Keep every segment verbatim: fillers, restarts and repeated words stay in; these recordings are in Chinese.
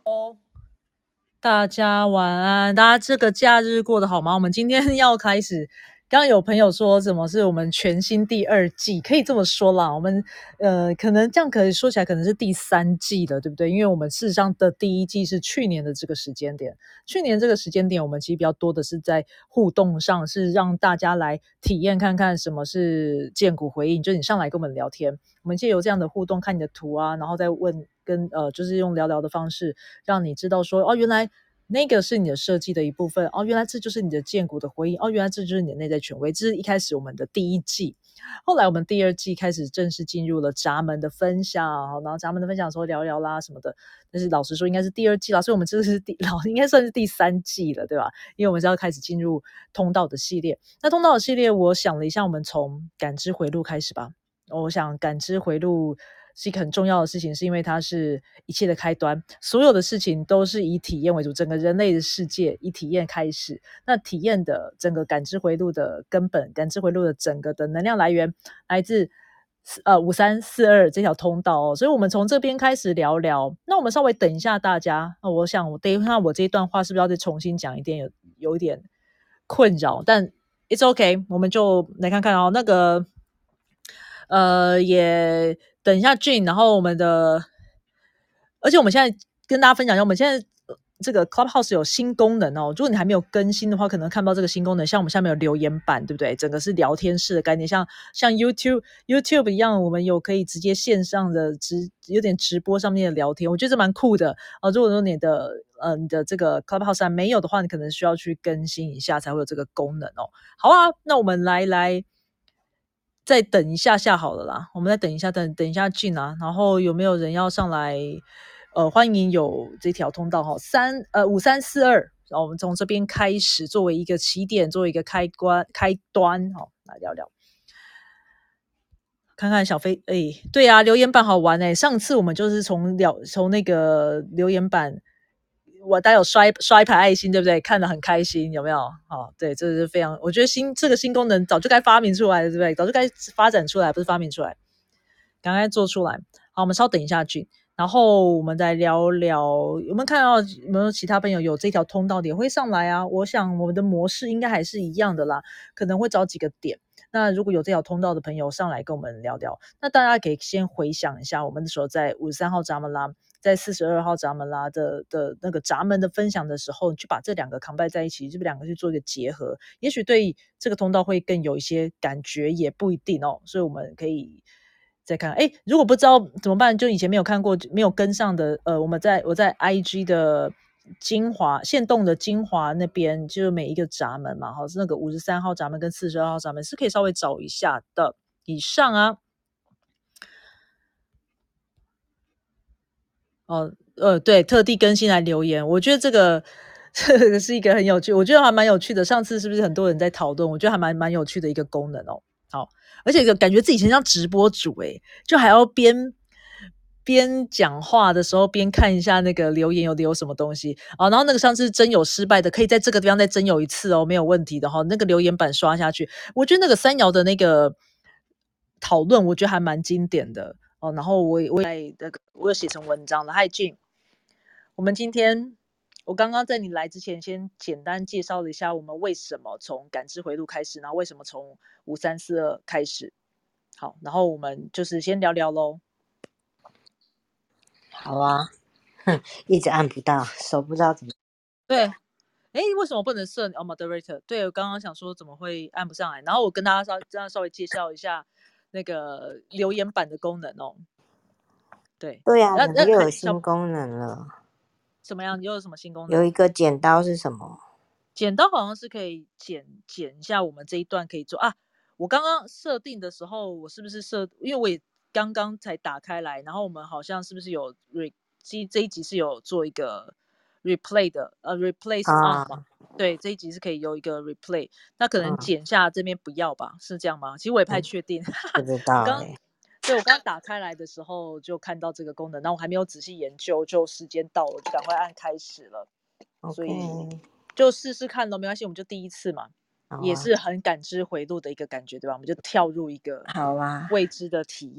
大家晚安，大家这个假日过得好吗？我们今天要开始，刚刚有朋友说什么是我们全新第二季，可以这么说啦。我们呃，可能这样可以说起来，可能是第三季了，对不对？因为我们事实上的第一季是去年的这个时间点，去年这个时间点，我们其实比较多的是在互动上，是让大家来体验看看什么是剑骨回应，就是你上来跟我们聊天，我们借由这样的互动，看你的图啊，然后再问。跟呃，就是用聊聊的方式，让你知道说，哦，原来那个是你的设计的一部分，哦，原来这就是你的剑骨的回应，哦，原来这就是你的内在权威。这是一开始我们的第一季，后来我们第二季开始正式进入了闸门的分享，然后闸门的分享的时候聊聊啦什么的。但是老实说，应该是第二季啦，所以我们这是第老应该算是第三季了，对吧？因为我们是要开始进入通道的系列。那通道的系列，我想了一下，我们从感知回路开始吧。我想感知回路是一个很重要的事情，是因为它是一切的开端，所有的事情都是以体验为主，整个人类的世界以体验开始。那体验的整个感知回路的根本，感知回路的整个的能量来源来自呃五三四二这条通道哦，所以我们从这边开始聊聊。那我们稍微等一下大家，那我想我等一下我这一段话是不是要再重新讲一点，有有一点困扰，但 it's okay， 我们就来看看哦，那个。呃，也等一下俊，然后我们的，而且我们现在跟大家分享一下，我们现在这个 Clubhouse 有新功能哦。如果你还没有更新的话，可能看不到这个新功能。像我们下面有留言板，对不对？整个是聊天室的概念，像像 YouTube YouTube 一样，我们有可以直接线上的直有点直播上面的聊天，我觉得这蛮酷的哦。如果说你的呃你的这个 Clubhouse 还没有的话，你可能需要去更新一下才会有这个功能哦。好啊，那我们来来。再等一下下好了啦，我们再等一下，等等一下进啊，然后有没有人要上来？呃，欢迎有这条通道哈，三呃五三四二，然后我们从这边开始，作为一个起点，作为一个开关开端，好，来聊聊。看看小飞，哎，对啊，留言板好玩哎、欸，上次我们就是从聊从那个留言板。我带有刷刷一排爱心，对不对？看得很开心，有没有？哦，对，这是非常，我觉得新这个新功能早就该发明出来了，对不对？早就该发展出来，不是发明出来，赶快做出来。好，我们稍等一下俊，然后我们再聊聊，有没有看到有没有其他朋友有这条通道也会上来啊？我想我们的模式应该还是一样的啦，可能会找几个点。那如果有这条通道的朋友上来跟我们聊聊，那大家可以先回想一下，我们那时候在五十三号闸门啦，在四十二号闸门啦的的那个闸门的分享的时候，你就把这两个 combine 在一起，就两个去做一个结合，也许对这个通道会更有一些感觉，也不一定哦。所以我们可以再看，哎，如果不知道怎么办，就以前没有看过、没有跟上的，呃，我们在我在 I G 的。精华限动的精华那边就是每一个闸门嘛，哈，是那个五十三号闸门跟四十二号闸门是可以稍微找一下的。以上啊，哦，呃，对，特地更新来留言，我觉得这个这个是一个很有趣，我觉得还蛮有趣的。上次是不是很多人在讨论？我觉得还蛮蛮有趣的一个功能哦。好，而且感觉自己很像直播主诶，就还要边。边讲话的时候边看一下那个留言有留什么东西啊，然后那个上次真有失败的，可以在这个地方再真有一次哦，没有问题的哈、哦。那个留言板刷下去，我觉得那个三爻的那个讨论，我觉得还蛮经典的哦。然后我我也那个我有写成文章了。嗨俊，我们今天我刚刚在你来之前，先简单介绍了一下我们为什么从感知回路开始，然后为什么从五三四二开始。好，然后我们就是先聊聊喽。 好啊，哼，一直按不到，手不知道怎么。 对，哎，为什么不能设哦 moderator？ 对，我刚刚想说怎么会按不上来，然后我跟大家稍这样稍微介绍一下那个留言板的功能哦。对， 对啊， 那那怎么又有小新功能了？ 怎么样？又有什么新功能？ 有一个剪刀是什么？ 剪刀好像是可以剪剪一下，我们这一段可以做啊。我刚刚设定的时候，我是不是设？因为我也刚刚才打开来，然后我们好像是不是有 re 这这一集是有做一个 replay 的，呃，replace on 嘛？ 啊， 对，这一集是可以有一个 replay，那可能嗯剪下这边不要吧？是这样吗？其实我也不太嗯， 确定。 不知我刚道哎。 对我刚打开来的时候就看到这个功能，然后我还没有仔细研究，就时间到了，就赶快按开始了。所以 OK， 就试试看咯，没关系，我们就第一次嘛， 好啊， 也是很感知回路的一个感觉，对吧？我们就跳入一个好啊， 未知的体验。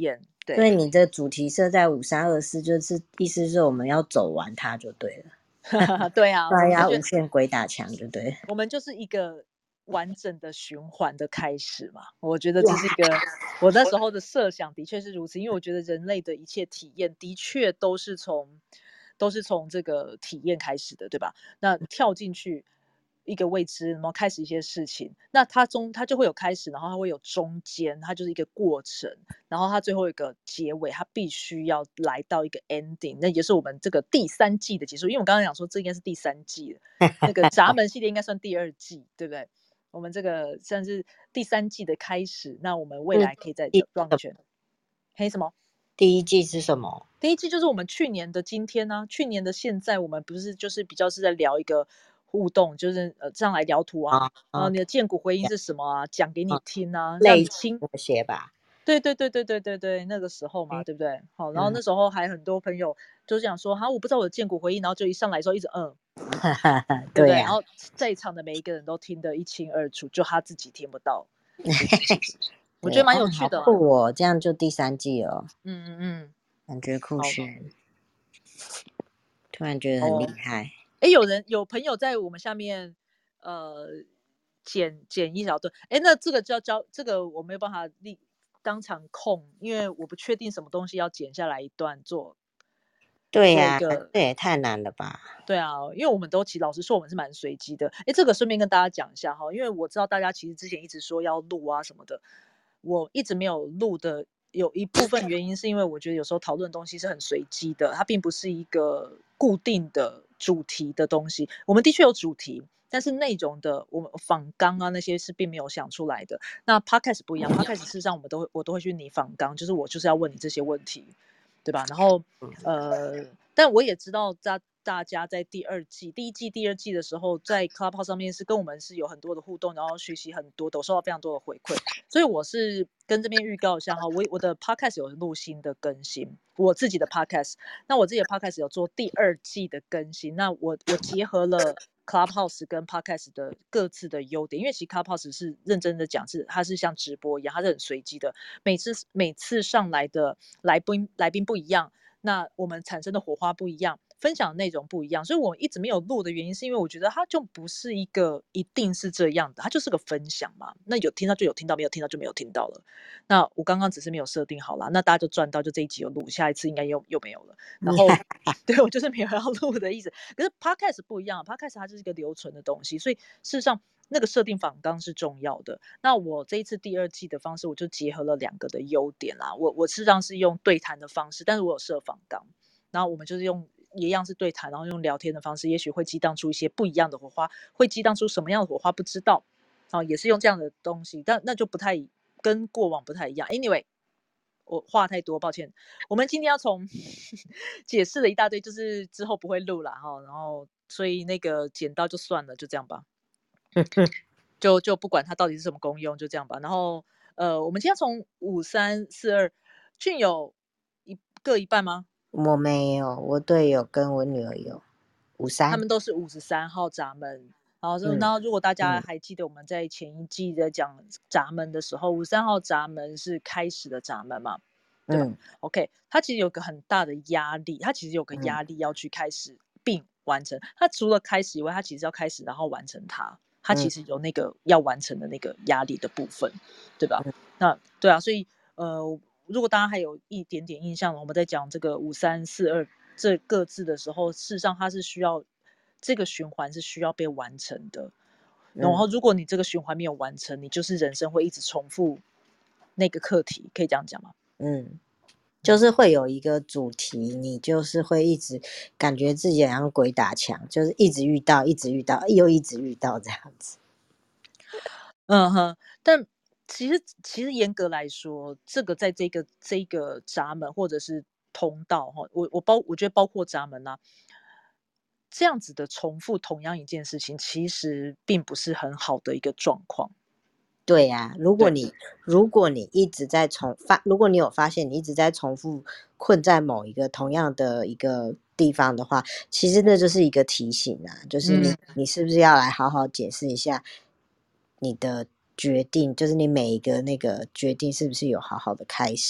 对， 所以你这主题设在五三二四，就是意思是我们要走完它就对了。 对啊，我对呀， 们就觉得无限鬼打墙就对了。 我们就是一个完整的循环的开始嘛。我觉得这是一个我那时候的设想，的确是如此，因为我觉得人类的一切体验的确都是从都是从这个体验开始的，对吧？那跳进去一个未知，然后开始一些事情，那它中它就会有开始，然后它会有中间，它就是一个过程，然后它最后有一个结尾，它必须要来到一个 ending，那也是我们这个第三季的结束。因为我刚刚讲说这应该是第三季了，那个闸门系列应该算第二季，对不对？我们这个算是第三季的开始，那我们未来可以再绕一圈。嘿，什么？ 第一季是什么？ 第一季就是我们去年的今天呢、啊，去年的现在，我们不是就是比较是在聊一个互动，就是呃这样来聊图啊，然后你的剑骨回音是什么啊，讲给你听啊，让你听那些吧。 对对对对对对对，那个时候嘛，对不对？好，然后那时候还很多朋友就讲说，哈，我不知道我的剑骨回音，然后就一上来的时候一直嗯，对不对？然后在场的每一个人都听得一清二楚，就他自己听不到。我觉得蛮有趣的啦。 酷哦，这样就第三季了。 嗯嗯嗯， 感觉酷炫，突然觉得很厉害。 哎，有人有朋友在我们下面，呃，剪剪一小段。哎，那这个就要教这个我没有办法立当场控，因为我不确定什么东西要剪下来一段做。 对呀、啊，这也太难了吧？ 对啊，因为我们都其实老实说，我们是蛮随机的。哎，这个顺便跟大家讲一下哈，因为我知道大家其实之前一直说要录啊什么的，我一直没有录的，有一部分原因是因为我觉得有时候讨论的东西是很随机的，它并不是一个固定的主题的东西。我们的确有主题，但是内容的我们访纲啊那些是并没有想出来的。那 podcast 不一样，podcast 事实上我们都会我都会去拟访纲，就是我就是要问你这些问题，对吧？然后呃，但我也知道大大家在第二季、第一季、第二季的时候，在 Clubhouse 上面是跟我们是有很多的互动，然后学习很多的，我收到非常多的回馈。所以我是跟这边预告一下哈，我我的 podcast 有录新的更新，我自己的 podcast，那我自己的 podcast 有做第二季的更新，那我我结合了 Clubhouse 跟 podcast 的各自的优点，因为其实 Clubhouse 是认真的讲，是它是像直播一样，它是很随机的，每次每次上来的来宾来宾不一样，那我们产生的火花不一样，分享的内容不一样，所以我一直没有录的原因是因为我觉得它就不是一个一定是这样的，它就是个分享嘛，那有听到就有听到，没有听到就没有听到了。那我刚刚只是没有设定好啦，那大家就赚到，就这一集有录，下一次应该又又没有了。然后对我就是没有要录的意思。可是 podcast 不一样 ，podcast 它就是一个留存的东西，所以事实上那个设定访纲是重要的。那我这一次第二季的方式，我就结合了两个的优点啦。我我事实上是用对谈的方式，但是我有设访纲，然后我们就是用一样是对谈，然后用聊天的方式，也许会激荡出一些不一样的火花，会激荡出什么样的火花不知道。哦，也是用这样的东西，但那就不太跟过往不太一样。Anyway，我话太多，抱歉。我们今天要从解释了一大堆，就是之后不会录了哈，然后所以那个剪刀就算了，就这样吧。就就不管它到底是什么功用，就这样吧。然后呃，我们今天从五三四二，俊有一各一半吗？ 我没有，我队友跟我女儿有五三， 他们都是五十三号闸门。然后，然后如果大家还记得我们在前一季在讲闸门的时候，五十三号闸门是开始的闸门嘛，对吧？嗯、OK， 它其实有个很大的压力，它其实有个压力要去开始并完成。它除了开始以外，它其实要开始然后完成它，它其实有那个要完成的那个压力的部分，对吧？那对啊，所以呃，如果大家还有一点点印象，我们在讲这个五三四二这各自的时候，事实上它是需要。这个循环是需要被完成的，然后如果你这个循环没有完成，你就是人生会一直重复那个课题，可以这样讲吗？ 嗯，就是会有一个主题，你就是会一直感觉自己好像鬼打墙，就是一直遇到，一直遇到，又一直遇到这样子。 嗯哼，但其实其实严格来说，这个在这个这个闸门或者是通道哈，我我包我觉得包括闸门啊。这样子的重复同样一件事情，其实并不是很好的一个状况。 对呀、啊，如果你如果你一直在重发，如果你有发现你一直在重复困在某一个同样的一个地方的话，其实那就是一个提醒啊，就是你、嗯、你是不是要来好好解释一下你的决定，就是你每一个那个决定是不是有好好的开始？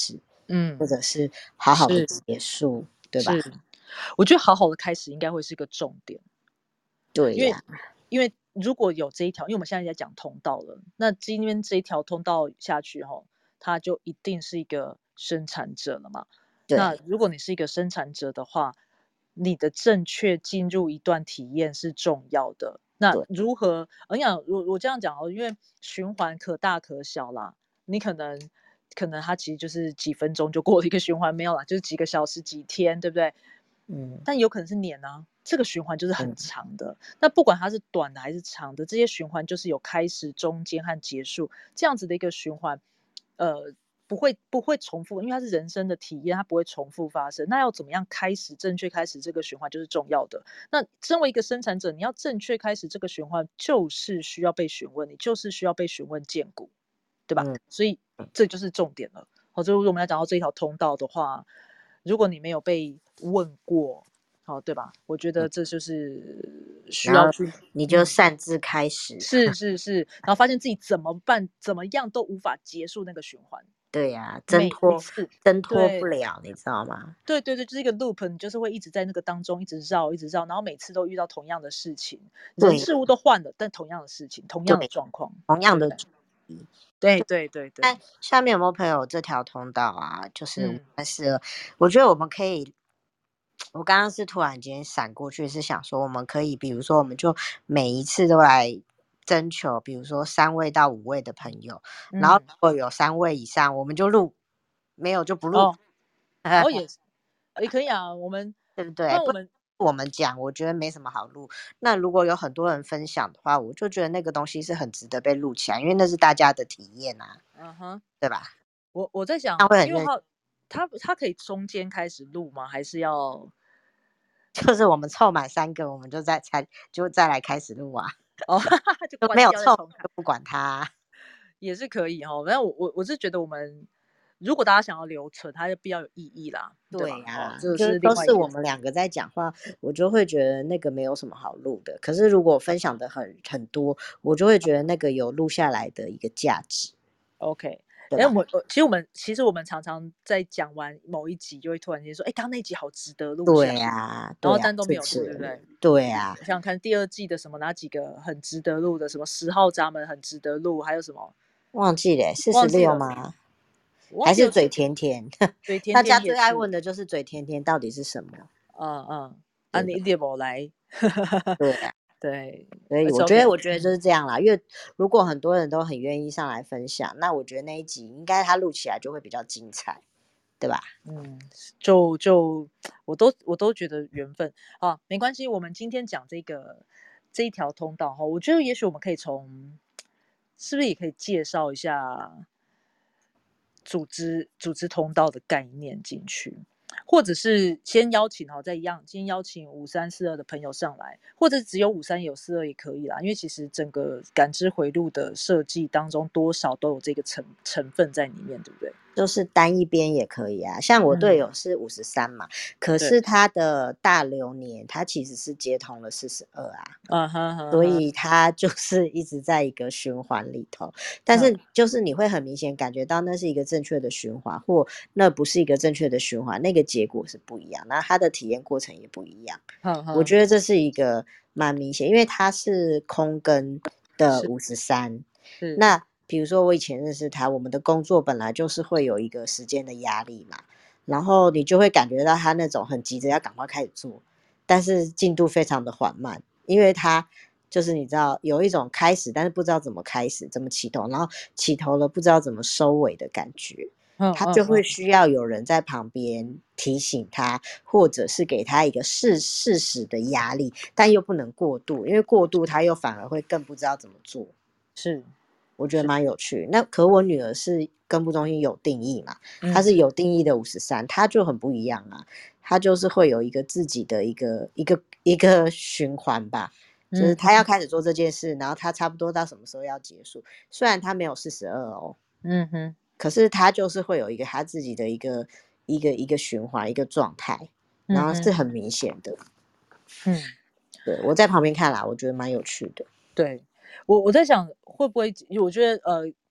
嗯， 或者是好好的是结束，对吧？ 是，我觉得好好的开始应该会是一个重点。因为对呀， 因为如果有这一条，因为我们现在在讲通道了，那今天这一条通道下去哈，它就一定是一个生产者了嘛。那对如果你是一个生产者的话，你的正确进入一段体验是重要的。那对， 如何？我想我我这样讲哦，因为循环可大可小啦，你可能可能它其实就是几分钟就过了一个循环，没有啦，就是几个小时、几天，对不对？ 嗯但有可能是年啊，这个循环就是很嗯长的。那不管它是短的还是长的，这些循环就是有开始、中间和结束这样子的一个循环，呃，不会不会重复，因为它是人生的体验，它不会重复发生。那要怎么样开始正确开始这个循环就是重要的。那身为一个生产者，你要正确开始这个循环，就是需要被询问，你就是需要被询问荐股，对吧？ 嗯所以这就是重点了。好，就如果我们要讲到这一条通道的话，如果你没有被问过，好，对吧？我觉得嗯， 这就是需然后要去， 你就嗯， 擅自开始， 是是是，然后发现自己怎么办，怎么样都无法结束那个循环， 对呀，挣脱每一次， 挣脱不对了，你知道吗？ 对对对，就是一个 loop，你就是会一直在那个当中一直绕，一直绕，然后每次都遇到同样的事情，人对事物都换了，但同样的事情，同样的对， 状况， 同样的对不对？ 主题。 对对对对， 但下面有没有朋友这条通道啊？就是嗯， 但是我觉得我们可以，我刚刚是突然间闪过去，是想说我们可以，比如说我们就每一次都来征求，比如说三位到五位的朋友，然后嗯， 如果有三位以上，我们就录，没有就不录， 哦哦也是，也可以啊，我们对不对？不， 不然我们我们讲，我觉得没什么好录。那如果有很多人分享的话，我就觉得那个东西是很值得被录起来，因为那是大家的体验啊， 嗯哼。 对吧？ 我我在想， 那会很认， 因为他他他可以中间开始录吗？还是要就是我们凑满三个，我们就再才就再来开始录啊。 哦，就就没关有凑掉再重开， 就不管它啊。 也是可以哦。反正我我我是觉得我们如果大家想要留存，它就必要有意义啦，对吧？哦， 对呀， 这个是另就是都是外一件事。 我们两个在讲话，我就会觉得那个没有什么好录的。可是如果分享的很很多，我就会觉得那个有录下来的一个价值， OK，哎，我对吧？ 们其实我们其实我们常常在讲完某一集，就会突然间说，哎，刚刚那集好值得录下， 对呀， 然后对呀， 但都没有录，对不支持， 对？ 对呀， 我想想看第二季的什么哪几个很值得录的，什么十号闸门很值得录，还有什么忘记了四十忘记了， 六吗？ 我忘记了还是嘴甜甜？ 嘴甜大家甜也是， 最爱问的就是嘴甜甜到底是什么， 嗯嗯，啊， 对不对？ 你一点不来， 对呀， 对所以 ，it's 我觉得， OK， 我觉得就是这样啦。因为如果很多人都很愿意上来分享，那我觉得那一集应该他录起来就会比较精彩，对吧？ 嗯，就就我都我都觉得缘分啊，没关系，我们今天讲这个这一条通道哈，我觉得也许我们可以从，是不是也可以介绍一下组织组织通道的概念进去，或者是先邀请哈，再一样，先邀请五三四二的朋友上来，或者只有五三有四二也可以啦，因为其实整个感知回路的设计当中，多少都有这个成成分在里面，对不对？ 就是单一边也可以啊，像我队嗯， 友是五十三嘛，可对， 是他的大流年他其实是接通了四十二啊， 嗯哼哼哼， 所以他就是一直在一个循环里头，但嗯是就是你会很明显感觉到那是一个正确的循环，或那不是一个正确的循环，那个结果是不一样，那他的体验过程也不一样。 哼哼， 我觉得这是一个蛮明显，因为他是空根的是五十三， 是， 那比如说我以前认识他，我们的工作本来就是会有一个时间的压力嘛，然后你就会感觉到他那种很急着要赶快开始做，但是进度非常的缓慢，因为他就是你知道有一种开始，但是不知道怎么开始，怎么起头，然后起头了不知道怎么收尾的感觉， 嗯他就会嗯嗯， 需要有人在旁边提醒他，或者是给他一个适适时的压力，但又不能过度，因为过度他又反而会更不知道怎么做。 是我觉得是， 蛮有趣。那可我女儿是根部中心有定义嘛，她嗯是有定义的五十三，她就很不一样啊。她就是会有一个自己的一个一个一个循环吧，就是嗯她要开始做这件事，然后她差不多到什么时候要结束。虽然她没有四十二哦， 嗯哼， 可是她就是会有一个她自己的一个一个一个循环一个状态，然后是嗯哼， 很明显的。 嗯， 对，我在旁边看啦，我觉得蛮有趣的。 对我我在想会不会，我觉得呃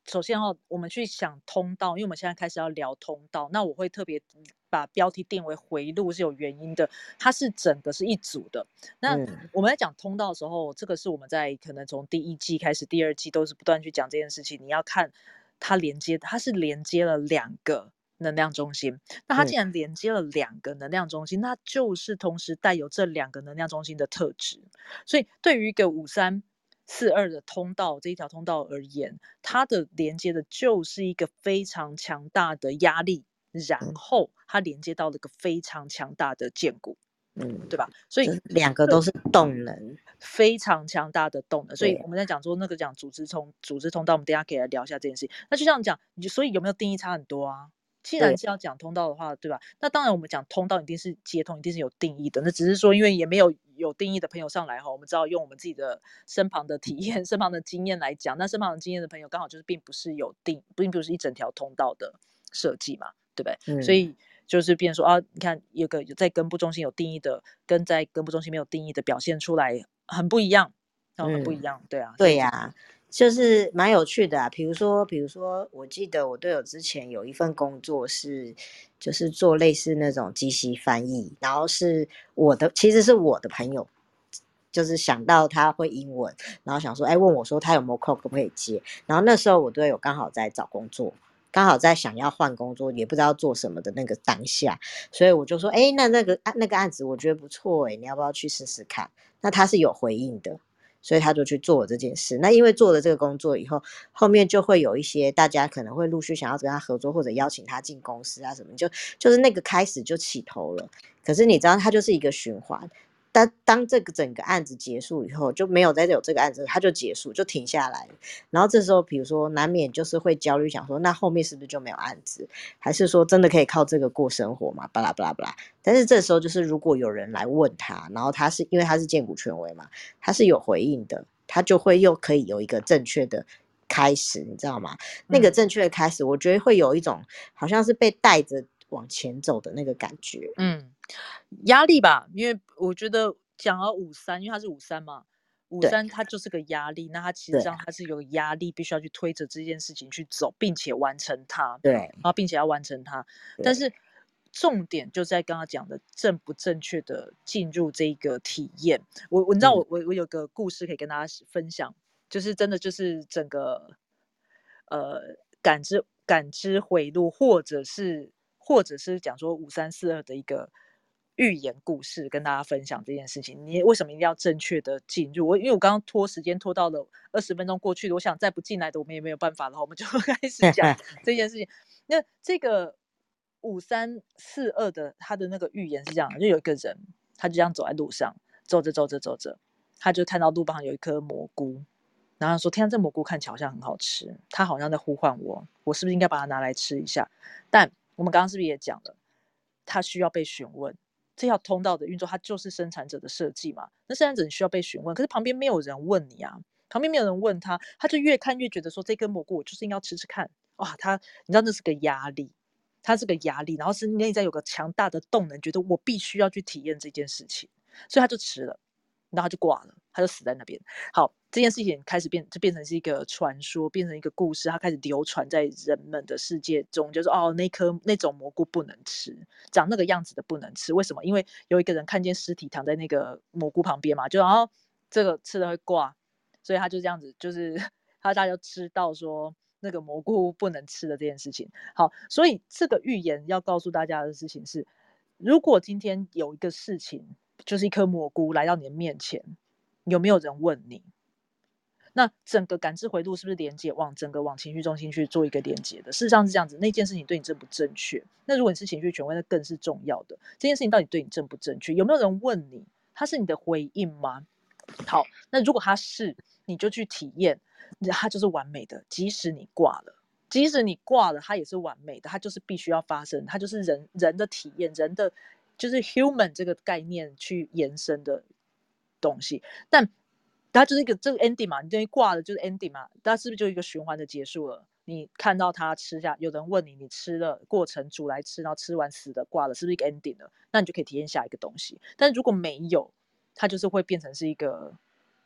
首先哦，我们去想通道，因为我们现在开始要聊通道，那我会特别把标题定为回路是有原因的，它是整个是一组的。那嗯我们在讲通道的时候，这个是我们在可能从第一季开始，第二季都是不断去讲这件事情。你要看它连接，它是连接了两个能量中心。那它嗯既然连接了两个能量中心，那就是同时带有这两个能量中心的特质。所以对于一个五三四二的通道这一条通道而言，它的连接的就是一个非常强大的压力，然后它连接到了一个非常强大的剑骨， 嗯， 对吧？所以就是两个都是动能， 非常强大的动能。所以对我们在讲说那个讲组织通组织通道，我们等一下可以来聊一下这件事情。那就这样讲，所以有没有定义差很多啊？既然对， 是要讲通道的话，对吧？那当然我们讲通道一定是接通，一定是有定义的。那只是说，因为也没有有定义的朋友上来哈，我们知道用我们自己的身旁的体验、身旁的经验来讲。那身旁的经验的朋友刚好就是并不是有定，并不是一整条通道的设计嘛，对不对？ 嗯， 所以就是变成说啊，你看有个在根部中心有定义的，跟在根部中心没有定义的表现出来很不一样，哦，很不一嗯， 样，对啊，所以对呀、啊，就是蛮有趣的啊。比如说，比如说，我记得我队友之前有一份工作是，就是做类似那种机器翻译，然后是我的，其实是我的朋友，就是想到他会英文，然后想说，哎，问我说他有没有空，可不可以接？然后那时候我队友刚好在找工作，刚好在想要换工作，也不知道做什么的那个当下，所以我就说，哎，那那个那个案子我觉得不错，哎，你要不要去试试看？那他是有回应的。所以他就去做了这件事。那因为做了这个工作以后，后面就会有一些大家可能会陆续想要跟他合作，或者邀请他进公司啊什么，就就是那个开始就起头了。可是你知道，它就是一个循环。当当这个整个案子结束以后，就没有再有这个案子，它就结束，就停下来了。然后这时候，比如说难免就是会焦虑，想说那后面是不是就没有案子？还是说真的可以靠这个过生活嘛？巴拉巴拉巴拉。但是这时候就是如果有人来问他，然后他是因为他是荐股权威嘛，他是有回应的，他就会又可以有一个正确的开始，你知道吗？那个正确的开始，我觉得会有一种好像是被带着往前走的那个感觉。 嗯，压力吧，因为我觉得讲了五三，因为它是五三嘛，五对三它就是个压力，那它其实对上它是有压力，必须要去推着这件事情去走，并且完成它， 对然后并且要完成它。但对， 是重点就在刚刚讲的正不正确的进入这个体验。我我你知道嗯我我我有个故事可以跟大家分享，就是真的就是整个呃感知感知回路，或者是或者是讲说五三四二的一个寓言故事，跟大家分享这件事情。你为什么一定要正确的进入？我因为我刚刚拖时间拖到了二十分钟过去了，我想再不进来的我们也没有办法了，我们就开始讲这件事情。那这个五三四二的他的那个预言是这样，就有一个人，他就这样走在路上，走着走着走着，他就看到路旁有一颗蘑菇，然后说：“天啊，这蘑菇看起来好像很好吃，它好像在呼唤我，我是不是应该把它拿来吃一下？”但我们刚刚是不是也讲了，它需要被询问？这条通道的运作，它就是生产者的设计嘛？那生产者你需要被询问，可是旁边没有人问你啊，旁边没有人问他，他就越看越觉得说这根蘑菇我就是应该要吃吃看。哇，他你知道那是个压力，它是个压力，然后是内在有个强大的动能，觉得我必须要去体验这件事情，所以他就吃了，然后他就挂了，他就死在那边。好，这件事情开始变，就变成是一个传说，变成一个故事，它开始流传在人们的世界中，就是哦，那颗那种蘑菇不能吃，长那个样子的不能吃。为什么？因为有一个人看见尸体躺在那个蘑菇旁边嘛，就然后这个吃了会挂，所以他就这样子，就是他大家就知道说那个蘑菇不能吃的这件事情。好，所以这个预言要告诉大家的事情是，如果今天有一个事情，就是一颗蘑菇来到你的面前，有没有人问你？那整个感知回路是不是连接往整个往情绪中心去做一个连接的？事实上是这样子，那件事情对你正不正确？那如果你是情绪权威，那更是重要的。这件事情到底对你正不正确？有没有人问你？它是你的回应吗？好，那如果它是，你就去体验，它就是完美的。即使你挂了，即使你挂了，它也是完美的，它就是必须要发生，它就是人人的体验，人的就是 human 这个概念去延伸的东西。但它就是一个这个 ending 嘛，你等于挂了就是 ending 嘛，它是不是就一个循环的结束了？你看到它吃下，有人问你，你吃了过程煮来吃，然后吃完死的挂了，是不是一个 ending 了？那你就可以体验下一个东西。但如果没有，它就是会变成是一个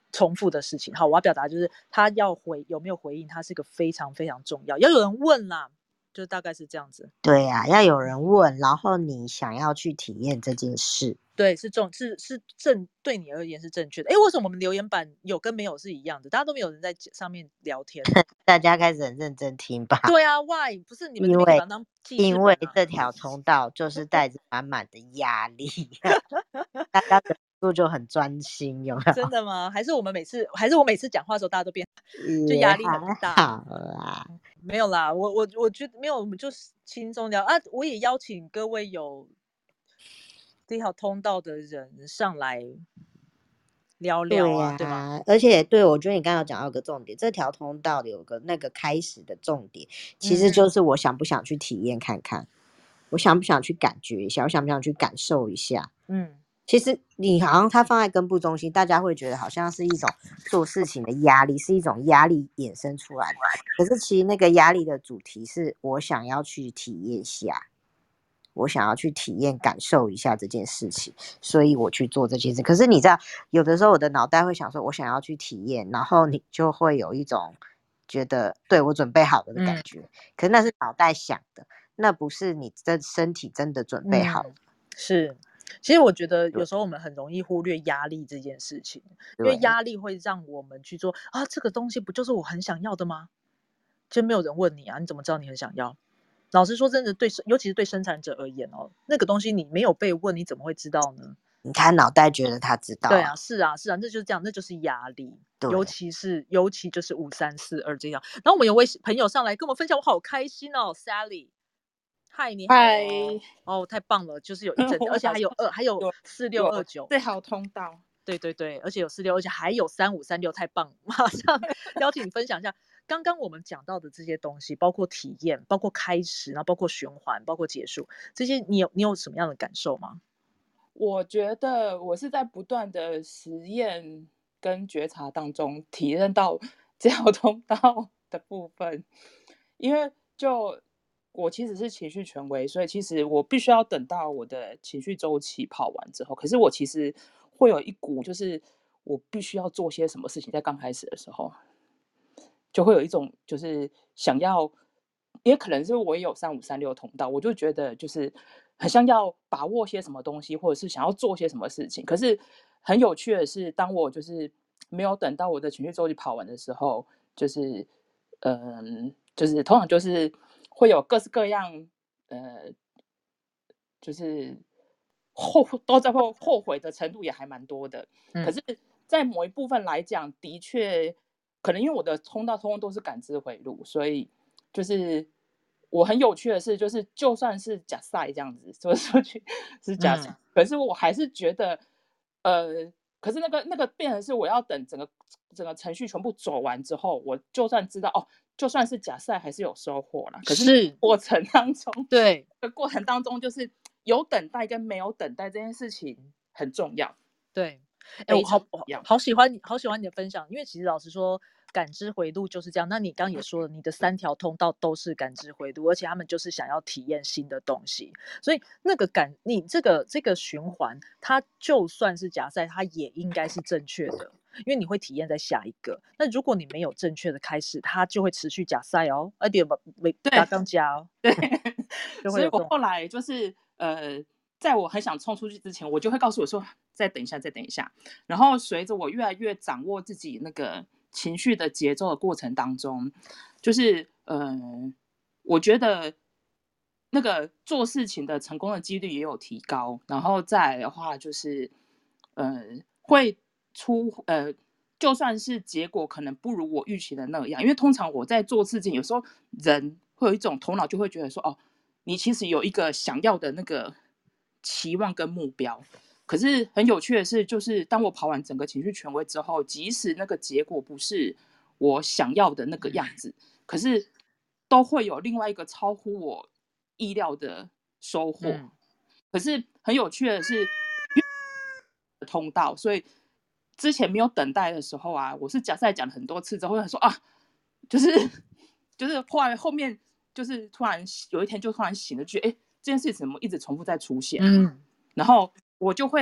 重复的事情。好，我要表达就是他要回有没有回应，他是一个非常非常重要，要有人问啦，就大概是这样子。 对呀、啊，要有人问，然后你想要去体验这件事。 对，是正是是正对你而言是正确的。哎，为什么我们留言板有跟没有是一样的？大家都没有人在上面聊天。 大家开始很认真听吧。 对啊 ，Why？ 不是你们这因为边可以把它当记事因为本啊。 这条通道就是带着满满的压力，大家忍不住就很专心，有没有？ 真的吗？还是我们每次，还是我每次讲话的时候，大家都变就也压力很还大？ 好啦， 没有啦，我我我觉得没有，我们就是轻松聊啊。我也邀请各位有这条通道的人上来聊聊对啊，对吗？ 啊，而且对我觉得你刚刚有讲到一个重点，这条通道有个那个开始的重点，其实嗯就是我想不想去体验看看，我想不想去感觉一下，我想不想去感受一下。 嗯， 其实你好像它放在根部中心，大家会觉得好像是一种做事情的压力，是一种压力衍生出来的。可是其实那个压力的主题是我想要去体验下，我想要去体验感受一下这件事情，所以我去做这件事。可是你知道，有的时候我的脑袋会想说，我想要去体验，然后你就会有一种觉得对我准备好了的感觉。嗯、可是那是脑袋想的，那不是你的身体真的准备好的。 嗯、是。其实我觉得有时候我们很容易忽略压力这件事情，因为压力会让我们去做啊，这个东西不就是我很想要的吗？就没有人问你啊，你怎么知道你很想要？老实说，真的对，尤其是对生产者而言哦，那个东西你没有被问，你怎么会知道呢？ 他脑袋觉得他知道、啊， 对啊，是啊，是啊，那就是这样，那就是压力，尤其是尤其就是五三四二这样。然后我们有位朋友上来跟我们分享，我好开心哦 ，Sally， 嗨，你好、哦，哦，太棒了，就是有一整，而且还有二，还有四六二九这条通道， 对对对，而且有四六，而且还有三五三六，太棒了！马上邀请你分享一下刚刚我们讲到的这些东西，包括体验，包括开始，然后包括循环，包括结束，这些你有你有什么样的感受吗？ 我觉得我是在不断的实验跟觉察当中体验到这条通道的部分，因为就我其实是情绪权威，所以其实我必须要等到我的情绪周期跑完之后，可是我其实会有一股就是我必须要做些什么事情，在刚开始的时候就会有一种就是想要，因为可能是我也有三五三六通道，我就觉得就是很像要把握些什么东西，或者是想要做些什么事情。可是很有趣的是，当我就是没有等到我的情绪周期跑完的时候，就是嗯，就是通常就是会有各式各样呃，就是后都在后后悔的程度也还蛮多的。 嗯、 可是，在某一部分来讲，的确可能因为我的通道通通都是感知回路，所以就是我很有趣的是，就是就算是假赛这样子说出去是假赛、嗯，可是我还是觉得，呃，可是那个那个变成是我要等整个整个程序全部走完之后，我就算知道哦，就算是假赛还是有收获啦。可是过程当中， 对， 过程当中就是有等待跟没有等待这件事情很重要。 对。哎，我好好喜欢你，好喜欢你的分享，因为其实老实说，感知回路就是这样。那你刚刚也说了，你的三条通道都是感知回路，而且他们就是想要体验新的东西，所以那个感，你这个这个循环，它就算是假赛，它也应该是正确的，因为你会体验在下一个。那如果你没有正确的开始，它就会持续假赛哦，而且没打刚加哦， 对，所以我后来就是呃。在我很想冲出去之前，我就会告诉我说：“再等一下，再等一下。”然后随着我越来越掌握自己那个情绪的节奏的过程当中，就是呃，我觉得那个做事情的成功的几率也有提高。然后再来的话，就是呃，会出呃，就算是结果可能不如我预期的那样，因为通常我在做事情，有时候人会有一种头脑就会觉得说：“哦，你其实有一个想要的那个。”期望跟目标，可是很有趣的是，就是当我跑完整个情绪权威之后，即使那个结果不是我想要的那个样子，可是都会有另外一个超乎我意料的收获。嗯、可是很有趣的是，通道，所以之前没有等待的时候啊，我是假赛讲了很多次之后，会说啊，就是就是后来后面就是突然有一天就突然醒了，觉得哎。这件事情怎么一直重复在出现？嗯，然后我就会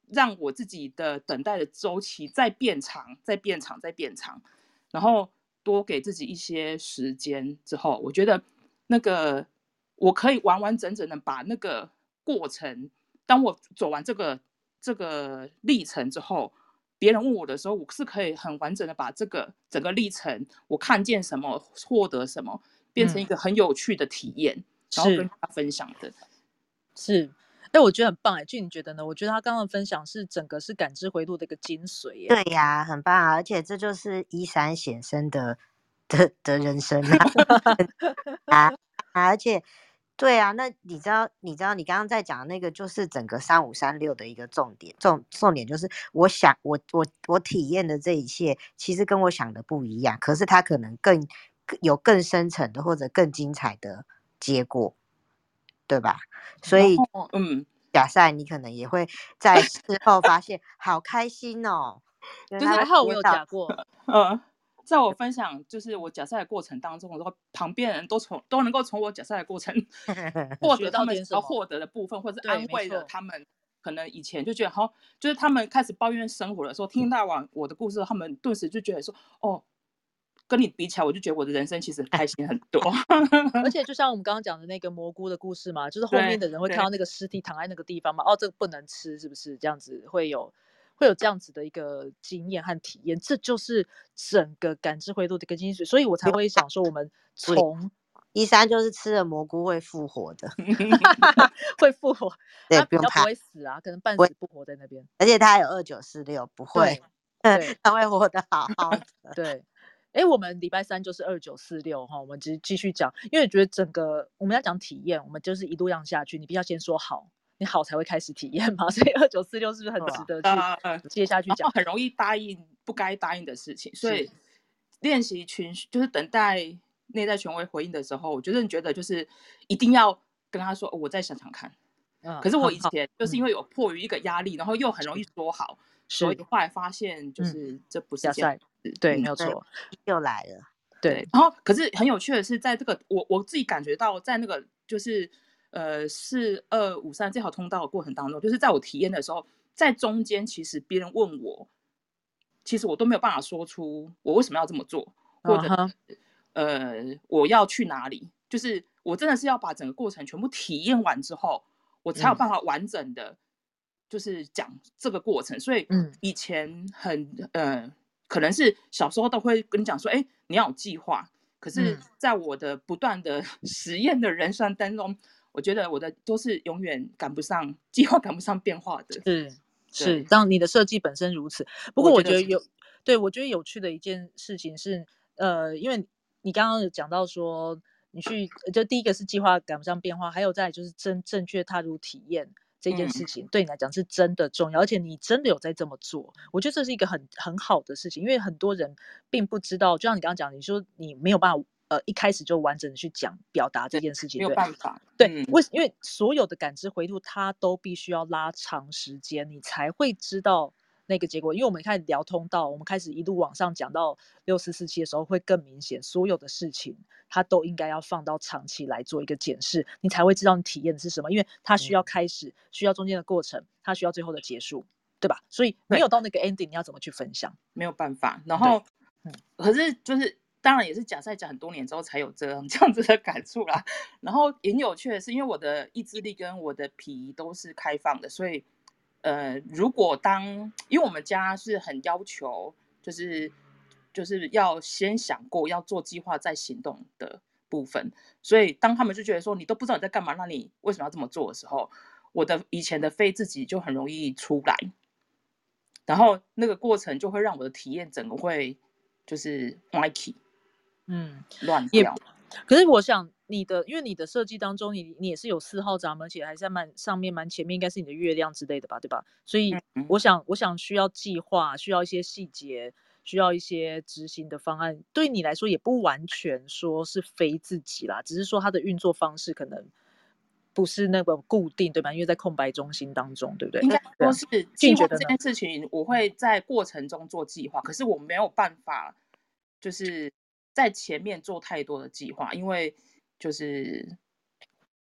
让我自己的等待的周期再变长，再变长，再变长，然后多给自己一些时间之后，我觉得那个我可以完完整整的把那个过程，当我走完这个这个历程之后，别人问我的时候，我是可以很完整的把这个整个历程，我看见什么，获得什么，变成一个很有趣的体验，嗯、然后跟大家分享的。 是，哎，我觉得很棒哎，俊，你觉得呢？我觉得他刚刚的分享是整个是感知回路的一个精髓耶。 对呀，很棒啊！而且这就是一三显生的的的人生啊，啊，而且对啊，那你知道，你知道，你刚刚在讲的那个就是整个三五三六的一个重点，重重点就是我想，我我我体验的这一切，其实跟我想的不一样，可是它可能更有更深层的或者更精彩的结果，对吧？所以， 嗯， 假赛你可能也会在事后发现，好开心哦。 就是还好我有假过， 呃，在我分享就是我假赛的过程当中，然后旁边人都从都能够从我假赛的过程获得他们要获得的部分，或者安慰了他们。可能以前就觉得好，就是他们开始抱怨生活的时候，听到完我的故事，他们顿时就觉得说，哦，跟你比起来，我就觉得我的人生其实开心很多。 而且就像我们刚刚讲的那个蘑菇的故事嘛，就是后面的人会看到那个尸体躺在那个地方嘛，哦，这个不能吃，是不是这样子会有？会有这样子的一个经验和体验，这就是整个感知回路的一个精髓，所以我才会想说，我们从一三就是吃了蘑菇会复活的， 会复活， 对， 他比较不会死啊，可能半死不活在那边， 而且他还有二九四六，不会， 对， 他会活得好好的， 对。哎，我们礼拜三就是二九四六哈，我们继继续讲，因为觉得整个我们要讲体验，我们就是一路让下去，你必须要先说好。你好才会开始体验嘛，所以二九四六是不是很值得去接下去讲？ 然后很容易答应不该答应的事情，所以练习群就是等待内在权威回应的时候，我觉得你觉得就是一定要跟他说、哦、我再想想看。嗯、可是我以前就是因为有迫于一个压力，嗯、然后又很容易说好，所以后来发现就是这不是这样、 嗯、对，没有错， 又来了。 对， 然后可是很有趣的是，在这个我我自己感觉到，在那个就是呃四二五三这条通道的过程当中，就是在我体验的时候，在中间其实别人问我，其实我都没有办法说出我为什么要这么做，或者、uh-huh. 呃我要去哪里，就是我真的是要把整个过程全部体验完之后，我才有办法完整的，就是讲这个过程。嗯、所以以前很呃。可能是小时候都会跟你讲说，哎，你要有计划。可是，在我的不断的实验的人生当中，嗯、我觉得我的都是永远赶不上计划，赶不上变化的。 是是，当你的设计本身如此。不过我觉得有，对我觉得有趣的一件事情是，呃，因为你刚刚有讲到说，你去就第一个是计划赶不上变化，还有再来就是正正确踏入体验。这件事情对你来讲是真的重要，而且你真的有在这么做，我觉得这是一个很很好的事情，因为很多人并不知道，就像你刚刚讲，你说你没有办法呃一开始就完整的去讲表达这件事情， 没有办法， 对，嗯、为因为所有的感知回路它都必须要拉长时间，你才会知道那个结果。因为我们开始聊通道，我们开始一路往上讲到六四四七的时候，会更明显，所有的事情它都应该要放到长期来做一个检视，你才会知道你体验的是什么，因为它需要开始，需要中间的过程，它需要最后的结束，对吧？所以没有到那个 ending， 你要怎么去分享？ 没有办法。然后，嗯、可是就是当然也是假赛讲很多年之后才有这样这样子的感触啦。然后也有趣的是，因为我的意志力跟我的皮都是开放的，所以呃，如果当因为我们家是很要求，就是就是要先想过要做计划再行动的部分，所以当他们就觉得说你都不知道你在干嘛，那你为什么要这么做的时候，我的以前的非自己就很容易出来，然后那个过程就会让我的体验整个会就是歪起， 嗯， 乱掉。 可是我想你的，因为你的设计当中，你你也是有四号闸门，而且还在蛮上面蛮前面，应该是你的月亮之类的吧，对吧？所以我想，嗯、我想需要计划，需要一些细节，需要一些执行的方案。对你来说，也不完全说是非自己啦，只是说它的运作方式可能不是那个固定，对吧？因为在空白中心当中，对不对？ 应该说是计划这件事情，我会在过程中做计划，可是我没有办法，就是在前面做太多的计划，因为就是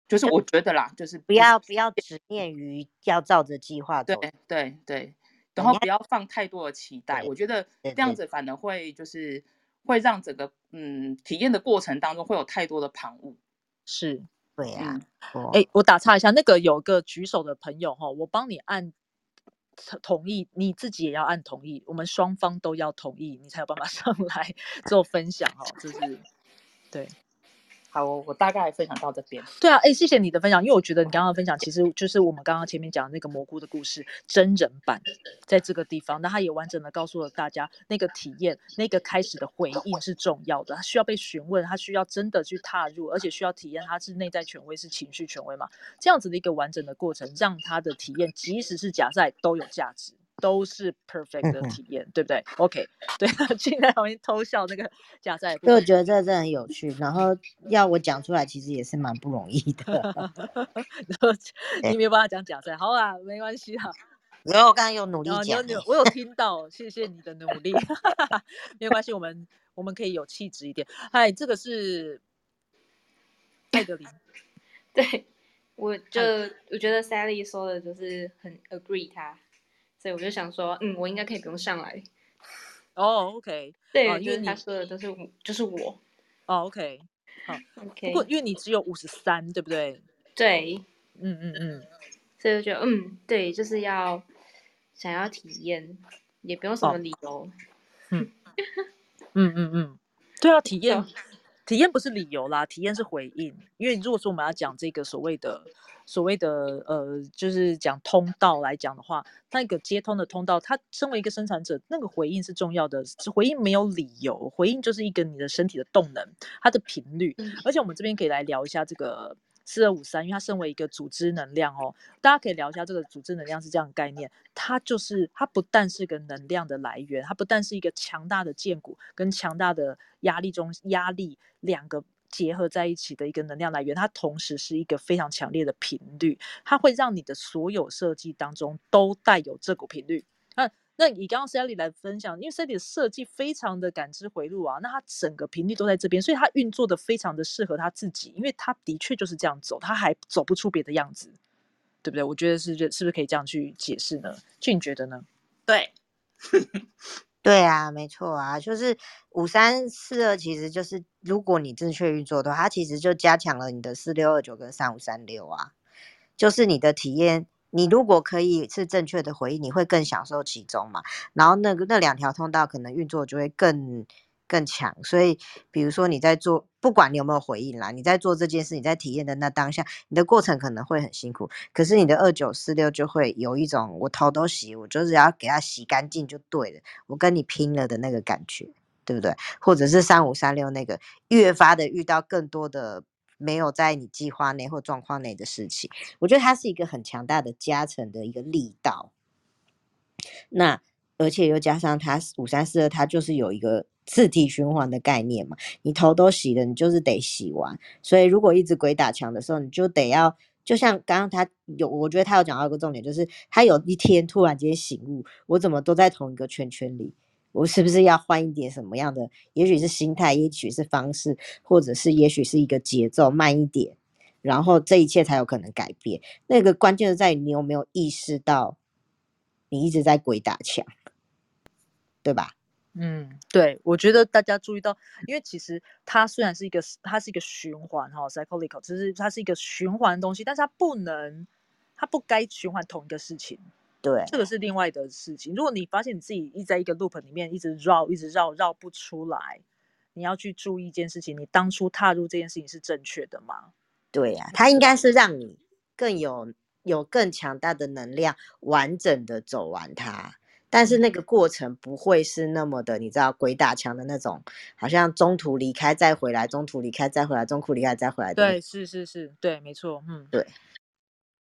就是我觉得啦，就是不要不要执念于要照着计划走。 对对对，然后不要放太多的期待， 对我觉得对这样子反而会就是会让整个嗯体验的过程当中会有太多的旁骛。 是， 对啊， 嗯，哎，我打岔一下，那个有个举手的朋友哈，我帮你按同意，你自己也要按同意，我们双方都要同意，你才有办法上来做分享哈，就是对。 好，我大概分享到这边。 对啊，哎，谢谢你的分享，因为我觉得你刚刚的分享其实就是我们刚刚前面讲的那个蘑菇的故事真人版，在这个地方，那他也完整的告诉了大家那个体验，那个开始的回应是重要的，他需要被询问，他需要真的去踏入，而且需要体验，他是内在权威，是情绪权威嘛，这样子的一个完整的过程，让他的体验即使是假赛都有价值。都是 perfect 的体验，嗯、对不对 ？OK， 对，进在旁边偷笑那个假赛， 所以我觉得这真的很有趣。然后要我讲出来，其实也是蛮不容易的。 你没有办法讲假赛，好啦，没关系啦。 然后我刚刚有努力讲、 欸哦，我有听到，谢谢你的努力，没有关系，我们我们可以有气质一点。嗨，这个是艾德琳， 对，我就我觉得 Sally 说的就是很 agree 他。所以我就想说，嗯，我应该可以不用上来。 哦、oh, ，OK， 对， 啊、 就是他说的都是我，就是我。 哦、oh, ，OK， 好 ，OK。 不过因为你只有五十三，对不对？ 对， 嗯嗯嗯。 所以我觉得，嗯，对，就是要想要体验，也不用什么理由。 哦、嗯嗯嗯嗯，对啊，体验体验不是理由啦，体验是回应。因为如果说我们要讲这个所谓的。所谓的呃，就是讲通道来讲的话，那个接通的通道，它身为一个生产者，那个回应是重要的。回应没有理由，回应就是一个你的身体的动能，它的频率。而且我们这边可以来聊一下这个四二五三，因为它身为一个组织能量哦，大家可以聊一下这个组织能量是这样的概念。它就是它不但是个能量的来源，它不但是一个强大的剑骨跟强大的压力中压力两个。结合在一起的一个能量来源，它同时是一个非常强烈的频率，它会让你的所有设计当中都带有这股频率。那那以刚刚 Sally 来分享，因为 Sally 的设计非常的感知回路啊，那它整个频率都在这边，所以它运作的非常的适合他自己，因为他的确就是这样走，他还走不出别的样子，对不对？我觉得是是不是可以这样去解释呢？俊觉得呢？ 对。 对啊，没错啊，就是五三四二，其实就是如果你正确运作的话，它其实就加强了你的四六二九跟三五三六啊，就是你的体验，你如果可以是正确的回应，你会更享受其中嘛，然后那个那两条通道可能运作就会更更强，所以比如说你在做，不管你有没有回应啦，你在做这件事，你在体验的那当下，你的过程可能会很辛苦，可是你的二九四六就会有一种我头都洗，我就是要给它洗干净就对了，我跟你拼了的那个感觉，对不对？或者是三五三六那个越发的遇到更多的没有在你计划内或状况内的事情，我觉得它是一个很强大的加成的一个力道。那而且又加上它五三四二，它就是有一个自体循环的概念嘛，你头都洗了，你就是得洗完。所以如果一直鬼打墙的时候，你就得要，就像刚刚他有，我觉得他有讲到一个重点，就是他有一天突然间醒悟，我怎么都在同一个圈圈里，我是不是要换一点什么样的？也许是心态，也许是方式，或者是也许是一个节奏慢一点，然后这一切才有可能改变。那个关键是在于你有没有意识到，你一直在鬼打墙。对吧？ 嗯，对，我觉得大家注意到，因为其实它虽然是一个，它是一个循环哈 ，cyclical， 只是它是一个循环的东西，但是它不能，它不该循环同一个事情。 对， 这个是另外的事情。如果你发现你自己一直在一个 loop 里面一直绕，一直绕，绕不出来，你要去注意一件事情，你当初踏入这件事情是正确的吗？ 对呀、啊，它应该是让你更有有更强大的能量，完整的走完它。但是那个过程不会是那么的，你知道鬼打墙的那种，好像中途离开再回来，中途离开再回来，中途离开再回来的。 对，是是是，对，没错，嗯， 对。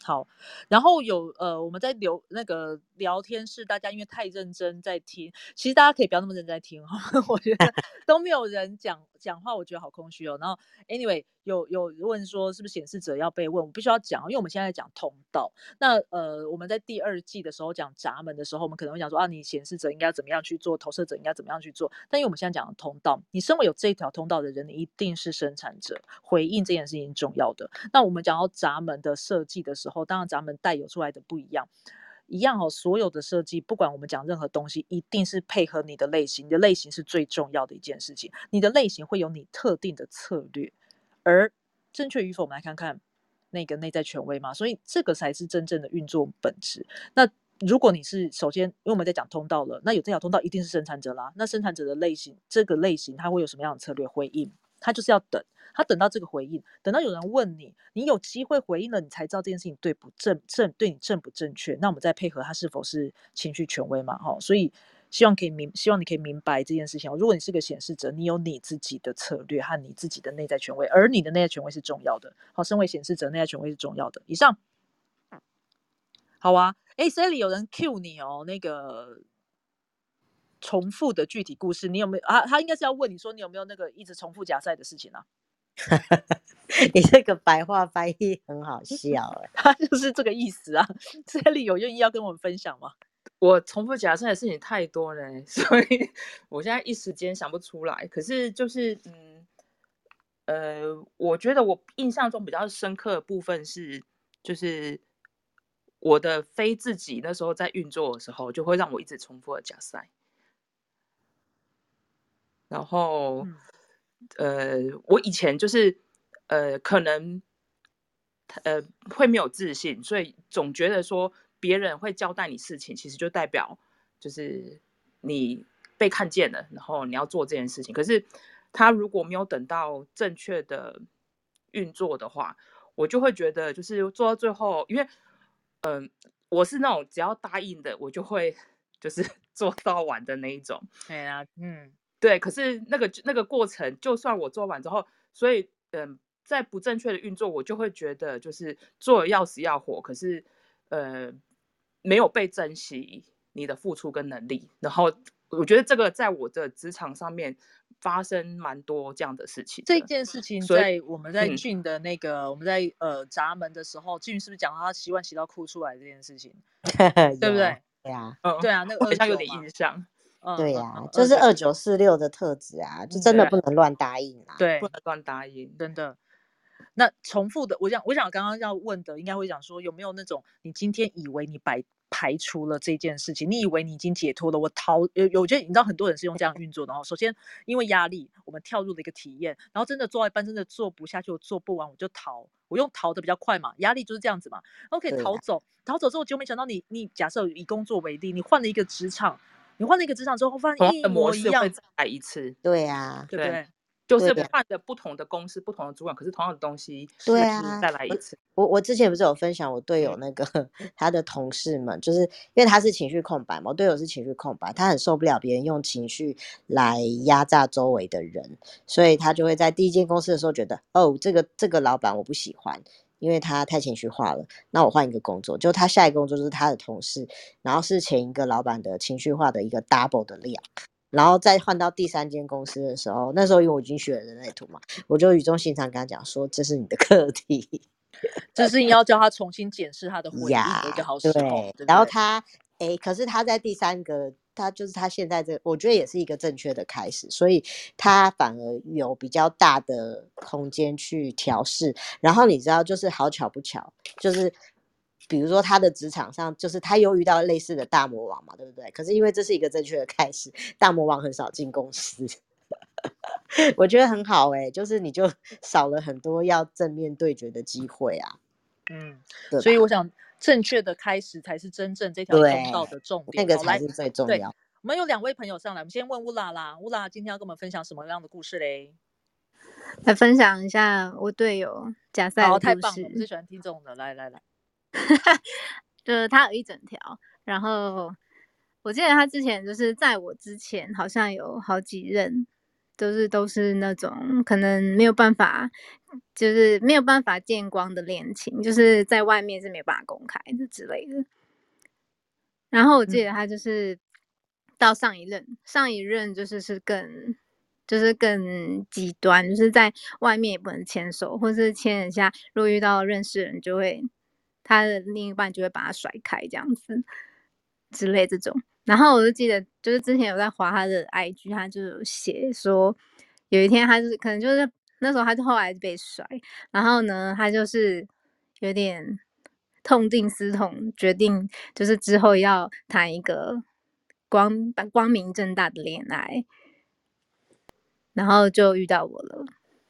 好，然后有呃，我们在聊那个聊天室，大家因为太认真在听，其实大家可以不要那么认真在听哈，我觉得都没有人讲讲话，我觉得好空虚哦。然后 anyway 有有问说是不是显示者要被问，我必须要讲，因为我们现在在讲通道。那呃，我们在第二季的时候讲闸门的时候，我们可能会讲说啊，你显示者应该怎么样去做，投射者应该怎么样去做。但因为我们现在讲的通道，你身为有这一条通道的人，你一定是生产者，回应这件事情重要的。那我们讲到闸门的设计的时候，当然闸门带有出来的不一样。一样哦，所有的设计，不管我们讲任何东西，一定是配合你的类型，你的类型是最重要的一件事情。你的类型会有你特定的策略，而正确与否，我们来看看那个内在权威嘛。所以这个才是真正的运作本质。那如果你是首先，因为我们在讲通道了，那有这条通道一定是生产者啦。那生产者的类型，这个类型它会有什么样的策略回应？他就是要等，他等到这个回应，等到有人问你，你有机会回应了，你才知道这件事情对不正正对你正不正确。那我们再配合他是否是情绪权威嘛？哈，所以希望可以明，希望你可以明白这件事情。如果你是个显示者，你有你自己的策略和你自己的内在权威，而你的内在权威是重要的。好，身为显示者，内在权威是重要的。以上，好啊。哎 ，Sally 有人 cue 你哦，那个。重复的具体故事，你有没有啊？他应该是要问你说，你有没有那个一直重复假赛的事情啊？ 你这个白话翻译很好笑哎， 他就是这个意思啊。Sally 有愿意要跟我们分享吗？ 我重复假赛的事情太多了，所以我现在一时间想不出来。可是就是嗯呃，我觉得我印象中比较深刻的部分是，就是我的非自己那时候在运作的时候，就会让我一直重复的假赛。然后，嗯、呃，我以前就是呃，可能呃会没有自信，所以总觉得说别人会交代你事情，其实就代表就是你被看见了，然后你要做这件事情。可是他如果没有等到正确的运作的话，我就会觉得就是做到最后，因为嗯、呃，我是那种只要答应的，我就会就是做到完的那一种。 对啊，嗯。 对，可是那个那个过程，就算我做完之后，所以嗯、呃，在不正确的运作，我就会觉得就是做了要死要活，可是呃没有被珍惜你的付出跟能力。然后我觉得这个在我的职场上面发生蛮多这样的事情的。 这件事情在我们在俊的那个、嗯、我们在呃闸门的时候，俊是不是讲他洗碗洗到哭出来这件事情？对不对？ 对啊， 嗯， 对啊，那个好像有点印象。 对呀、啊，就是二九四六的特质啊，就真的不能乱答应啊， 对， 不能乱答应， 真的。那重复的，我想，我想刚刚要问的，应该会讲说，有没有那种你今天以为你排排除了这件事情，你以为你已经解脱了，我逃有有，我觉得你知道很多人是用这样运作的哦。首先，因为压力，我们跳入了一个体验，然后真的做到一半，真的做不下去，我做不完，我就逃，我用逃的比较快嘛，压力就是这样子嘛，然后可以逃走，逃走之后，结果没想到你你假设以工作为例，你换了一个职场。你换了一个职场之后，发现一模一样， 会再来一次。 对啊， 对不对？ 就是换了不同的公司、不同的主管，可是同样的东西， 对啊， 再来一次。 我我之前不是有分享我队友那个、嗯、他的同事们，就是因为他是情绪空白嘛，我队友是情绪空白，他很受不了别人用情绪来压榨周围的人，所以他就会在第一间公司的时候觉得，哦，这个这个老板我不喜欢。因为他太情绪化了，那我换一个工作，就他下一个工作就是他的同事，然后是前一个老板的情绪化的一个 double 的量，然后再换到第三间公司的时候，那时候因为我已经学了人类图嘛，我就语重心长跟他讲说，这是你的课题， 这是你要叫他重新检视他的回应的一个好时候。对对对， 然后他诶，可是他在第三个。他就是他现在这，我觉得也是一个正确的开始，所以他反而有比较大的空间去调试。然后你知道，就是好巧不巧，就是比如说他的职场上，就是他又遇到类似的大魔王嘛，对不对？可是因为这是一个正确的开始，大魔王很少进公司，我觉得很好哎、欸，就是你就少了很多要正面对决的机会啊。 嗯，所以我想。正确的开始才是真正这条通道的重点， 那个才是最重要。 我们有两位朋友上来，我们先问乌拉啦，乌拉今天要跟我们分享什么样的故事嘞？ 来分享一下我队友假赛的故事。 好，太棒了，我们最喜欢听这种的，来来来， 就是他有一整条，然后我记得他之前就是在我之前好像有好几任，就是都是那种可能没有办法就是没有办法见光的恋情，就是在外面是没有办法公开的之类的。然后我记得他就是到上一任，嗯、上一任就是是更就是更极端，就是在外面也不能牵手，或是牵一下，如果遇到认识的人，就会他的另一半就会把他甩开这样子之类这种。然后我就记得，就是之前有在滑他的 I G， 他就有写说，有一天他就是可能就是那时候他就后来被甩，然后呢，他就是有点痛定思痛，决定就是之后要谈一个光光明正大的恋爱，然后就遇到我了。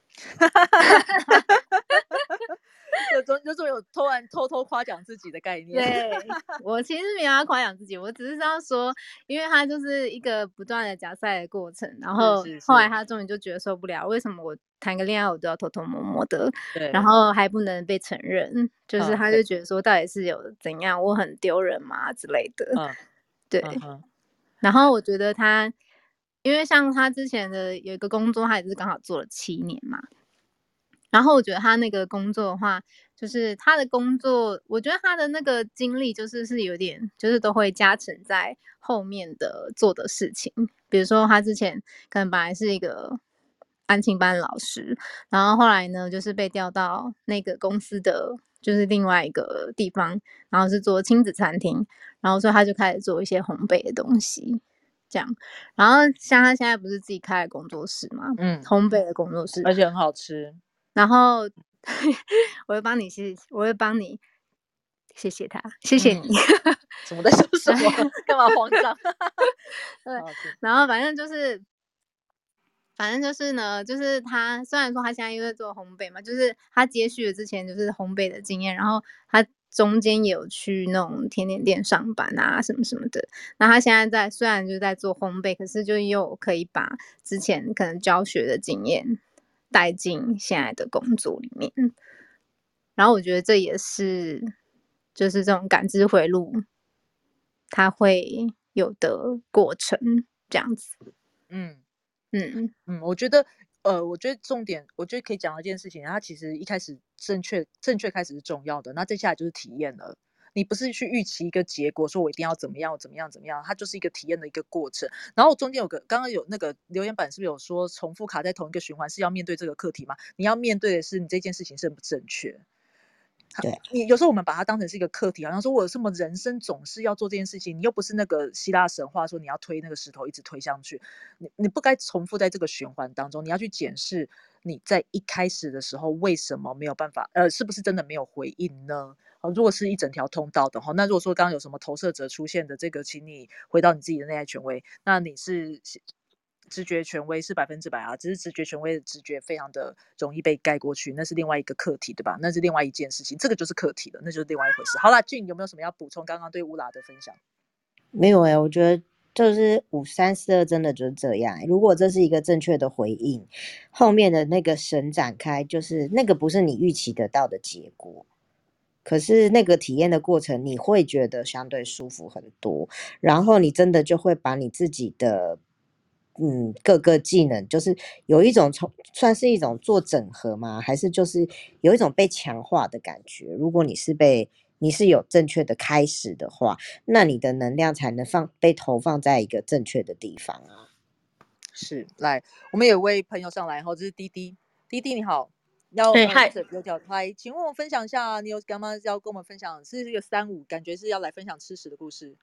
有种有种有突然偷偷夸奖自己的概念。 对，我其实没有要夸奖自己，我只是要说，因为他就是一个不断的假赛的过程，然后后来他终于就觉得受不了，为什么我谈个恋爱我都要偷偷摸摸的，然后还不能被承认，就是他就觉得说到底是有怎样，我很丢人嘛之类的。嗯，对。嗯、然后我觉得他，因为像他之前的有一个工作，他也是刚好做了七年嘛。然后我觉得他那个工作的话，就是他的工作，我觉得他的那个经历就是是有点，就是都会加成在后面的做的事情。比如说他之前可能本来是一个安亲班老师，然后后来呢就是被调到那个公司的就是另外一个地方，然后是做亲子餐厅，然后所以他就开始做一些烘焙的东西。这样，然后像他现在不是自己开了工作室嘛，嗯，烘焙的工作室， 而且很好吃。 然后我会帮你谢谢，我会帮你谢谢他，谢谢你。 嗯、什么在说什么？干嘛慌张？ 对，然后反正就是，反正就是呢，就是他虽然说他现在又在做烘焙嘛，就是他接续了之前就是烘焙的经验，然后他中间也有去那种甜点店上班啊什么什么的。那他现在在虽然就在做烘焙，可是就又可以把之前可能教学的经验带进现在的工作里面，然后我觉得这也是就是这种感知回路它会有的过程这样子。 嗯嗯嗯，我觉得呃，我觉得重点，我觉得可以讲到一件事情，它其实一开始正确正确开始是重要的，那接下来就是体验了。你不是去预期一个结果，说我一定要怎么样怎么样怎么样，它就是一个体验的一个过程。然后中间有个刚刚有那个留言板是不是有说重复卡在同一个循环是要面对这个课题吗？你要面对的是你这件事情是不正确。 对， 你有时候我们把它当成是一个课题，好像说我有什么人生总是要做这件事情，你又不是那个希腊神话说你要推那个石头一直推上去，你你不该重复在这个循环当中，你要去检视你在一开始的时候为什么没有办法，呃，是不是真的没有回应呢？哦，如果是一整条通道的话，那如果说刚刚有什么投射者出现的这个，请你回到你自己的内在权威，那你是直觉权威是百分之百啊，只是直觉权威的直觉非常的容易被盖过去，那是另外一个课题，对吧？那是另外一件事情，这个就是课题了，那就是另外一回事。好啦，俊有没有什么要补充？刚刚对乌拉的分享？ 没有哎、欸，我觉得就是五三四二真的就是这样、欸。如果这是一个正确的回应，后面的那个神展开，就是那个不是你预期得到的结果。可是那个体验的过程，你会觉得相对舒服很多，然后你真的就会把你自己的。嗯，各个技能就是有一种从算是一种做整合吗？还是就是有一种被强化的感觉？如果你是被你是有正确的开始的话，那你的能量才能放被投放在一个正确的地方啊。 是，来，我们有位朋友上来，然后这是滴滴，滴滴你好，要哎嗨， 有条来，请问我分享一下，你有刚刚要跟我们分享是这个三五，感觉是要来分享吃屎的故事。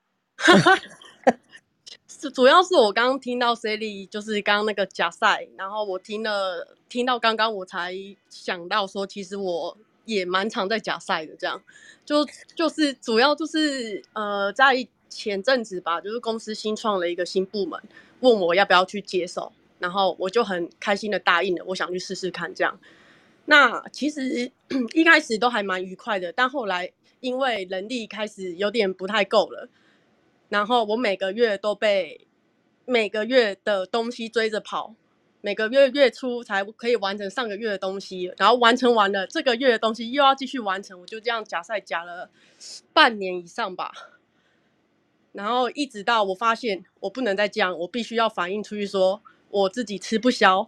是主要是我刚刚听到 Sally 就是刚刚那个假赛，然后我听了听到刚刚我才想到说，其实我也蛮常在假赛的，这样就就是主要就是呃在前阵子吧，就是公司新创了一个新部门，问我要不要去接手，然后我就很开心的答应了，我想去试试看这样。那其实一开始都还蛮愉快的，但后来因为人力开始有点不太够了。然后我每个月都被每个月的东西追着跑，每个月月初才可以完成上个月的东西，然后完成完了这个月的东西又要继续完成，我就这样假赛假了半年以上吧。然后一直到我发现我不能再这样，我必须要反映出去说我自己吃不消，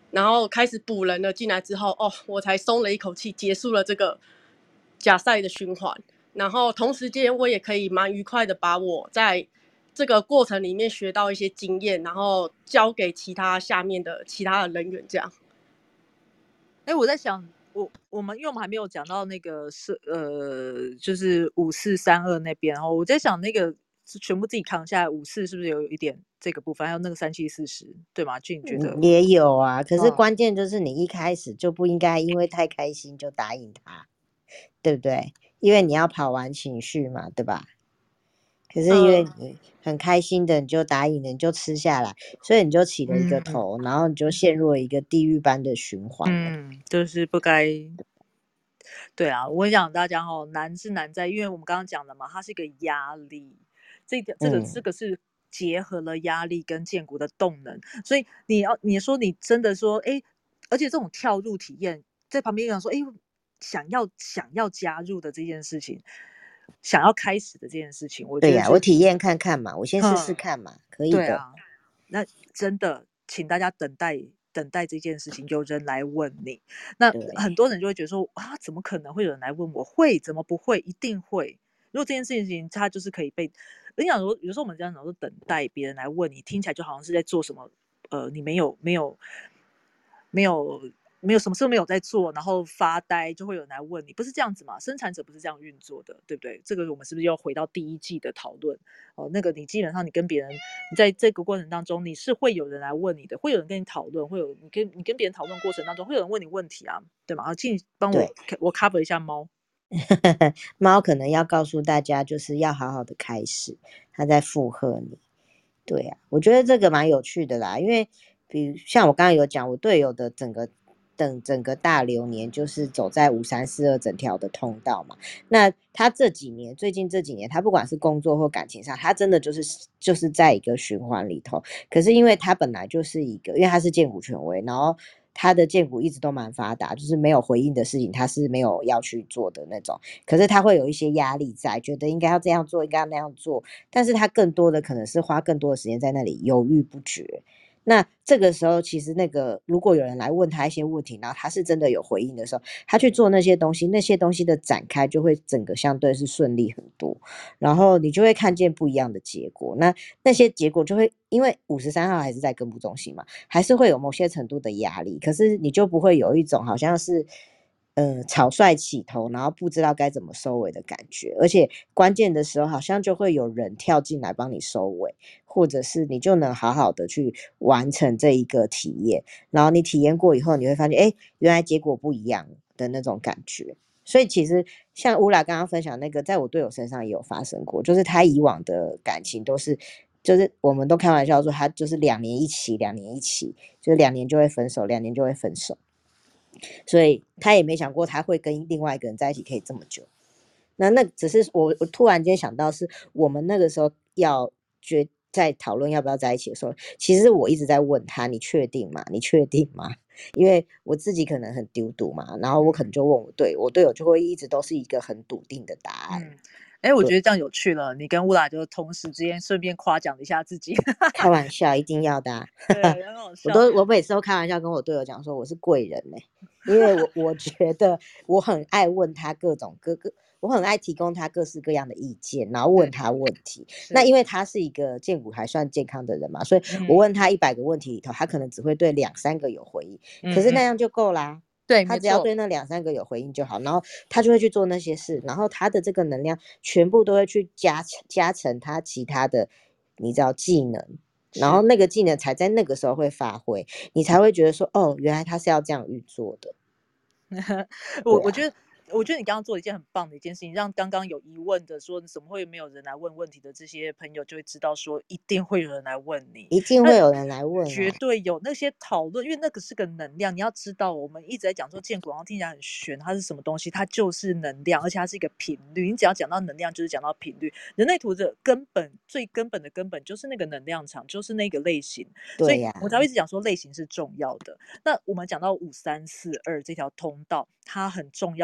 然后开始补人了进来之后，哦，我才松了一口气，结束了这个假赛的循环。然后同时间我也可以蛮愉快的把我在这个过程里面学到一些经验，然后交给其他下面的其他的人员这样。 哎，我在想，我我们因为我们还没有讲到那个是呃，就是五四三二那边，然后我在想那个是全部自己扛下来，五四是不是有一点这个部分，还有那个三七四十，对吗？俊觉得也有啊，可是嗯关键就是你一开始就不应该因为太开心就答应他，对不对？因为你要跑完情绪嘛，对吧？可是因为你很开心的，你就答应了，你就吃下来，所以你就起了一个头， 嗯然后你就陷入了一个地狱般的循环了。 嗯，就是不该。对啊，我想大家哦，难是难在，因为我们刚刚讲了嘛，它是一个压力，这个这个嗯这个是结合了压力跟剑骨的动能，所以你要你说你真的说，哎，而且这种跳入体验，在旁边讲说，哎，想要想要加入的这件事情，想要开始的这件事情，我对呀、 觉得就我体验看看嘛，我先试试嗯看嘛，可以的。 对啊，那真的，请大家等待等待这件事情，有人来问你。那对很多人就会觉得说啊，怎么可能会有人来问我？会，怎么不会？一定会。如果这件事情它就是可以被，你想说，有时候我们这样讲说等待别人来问你，听起来就好像是在做什么，呃，你没有没有没有没有什么事都没有在做，然后发呆就会有人来问你，不是这样子嘛？生产者不是这样运作的，对不对？这个我们是不是要回到第一季的讨论？哦，那个你基本上你跟别人，你在这个过程当中，你是会有人来问你的，会有人跟你讨论，会有你跟你跟别人讨论过程当中，会有人问你问题啊，对吗？好，进帮我我 cover 一下猫。 猫可能要告诉大家，就是要好好的开始，它在附和你。对啊，我觉得这个蛮有趣的啦，因为比如像我刚刚有讲，我队友的整个等整个大流年就是走在五三四二整条的通道嘛。那他这几年，最近这几年，他不管是工作或感情上，他真的就是就是在一个循环里头。可是因为他本来就是一个，因为他是剑骨权威，然后他的剑骨一直都蛮发达，就是没有回应的事情，他是没有要去做的那种。可是他会有一些压力在，觉得应该要这样做，应该要那样做，但是他更多的可能是花更多的时间在那里犹豫不决。那这个时候，其实那个如果有人来问他一些问题，然后他是真的有回应的时候，他去做那些东西，那些东西的展开就会整个相对是顺利很多，然后你就会看见不一样的结果。那那些结果就会因为五十三号还是在根部中心嘛，还是会有某些程度的压力，可是你就不会有一种好像是呃草率起头，然后不知道该怎么收尾的感觉，而且关键的时候好像就会有人跳进来帮你收尾，或者是你就能好好的去完成这一个体验，然后你体验过以后，你会发现，哎，原来结果不一样的那种感觉。所以其实像乌拉刚刚分享那个，在我队友身上也有发生过，就是他以往的感情都是，就是我们都开玩笑说他就是两年一起，两年一起，就是两年就会分手，两年就会分手。所以他也没想过他会跟另外一个人在一起可以这么久。那那只是我我突然间想到，是我们那个时候要决在讨论要不要在一起的时候，其实我一直在问他：你确定吗？你确定吗？因为我自己可能很丢赌嘛，然后我可能就问我队友，我队友就会一直都是一个很笃定的答案。 嗯，哎，我觉得这样有趣了。你跟乌拉就同时之间顺便夸奖一下自己。 开玩笑，一定要的、啊。 对，很好笑。 我都我每次都开玩笑跟我队友讲说我是贵人呢、欸，因为我我觉得我很爱问他各种各个。我很爱提供他各式各样的意见，然后问他问题。那因为他是一个剑骨还算健康的人嘛，所以我问他一百个问题里头，他可能只会对两三个有回应， 嗯、 可是那样就够啦。 对， 他只要对那两三个有回应就好，然后他就会去做那些事，然后他的这个能量全部都会去加加成他其他的，你知道技能，然后那个技能才在那个时候会发挥，你才会觉得说，哦，原来他是要这样运作的。 我我觉得，我觉得你刚刚做了一件很棒的一件事情，让刚刚有疑问的说怎么会没有人来问问题的这些朋友就会知道说，一定会有人来问你， 一定会有人来问、啊， 绝对有那些讨论，因为那个是个能量。你要知道，我们一直在讲说剑骨，然后听起来很玄，它是什么东西？它就是能量，而且它是一个频率。你只要讲到能量，就是讲到频率。人类图的根本、最根本的根本就是那个能量场，就是那个类型。所以我才会一直讲说类型是重要的。那我们讲到五三四二这条通道，它很重要。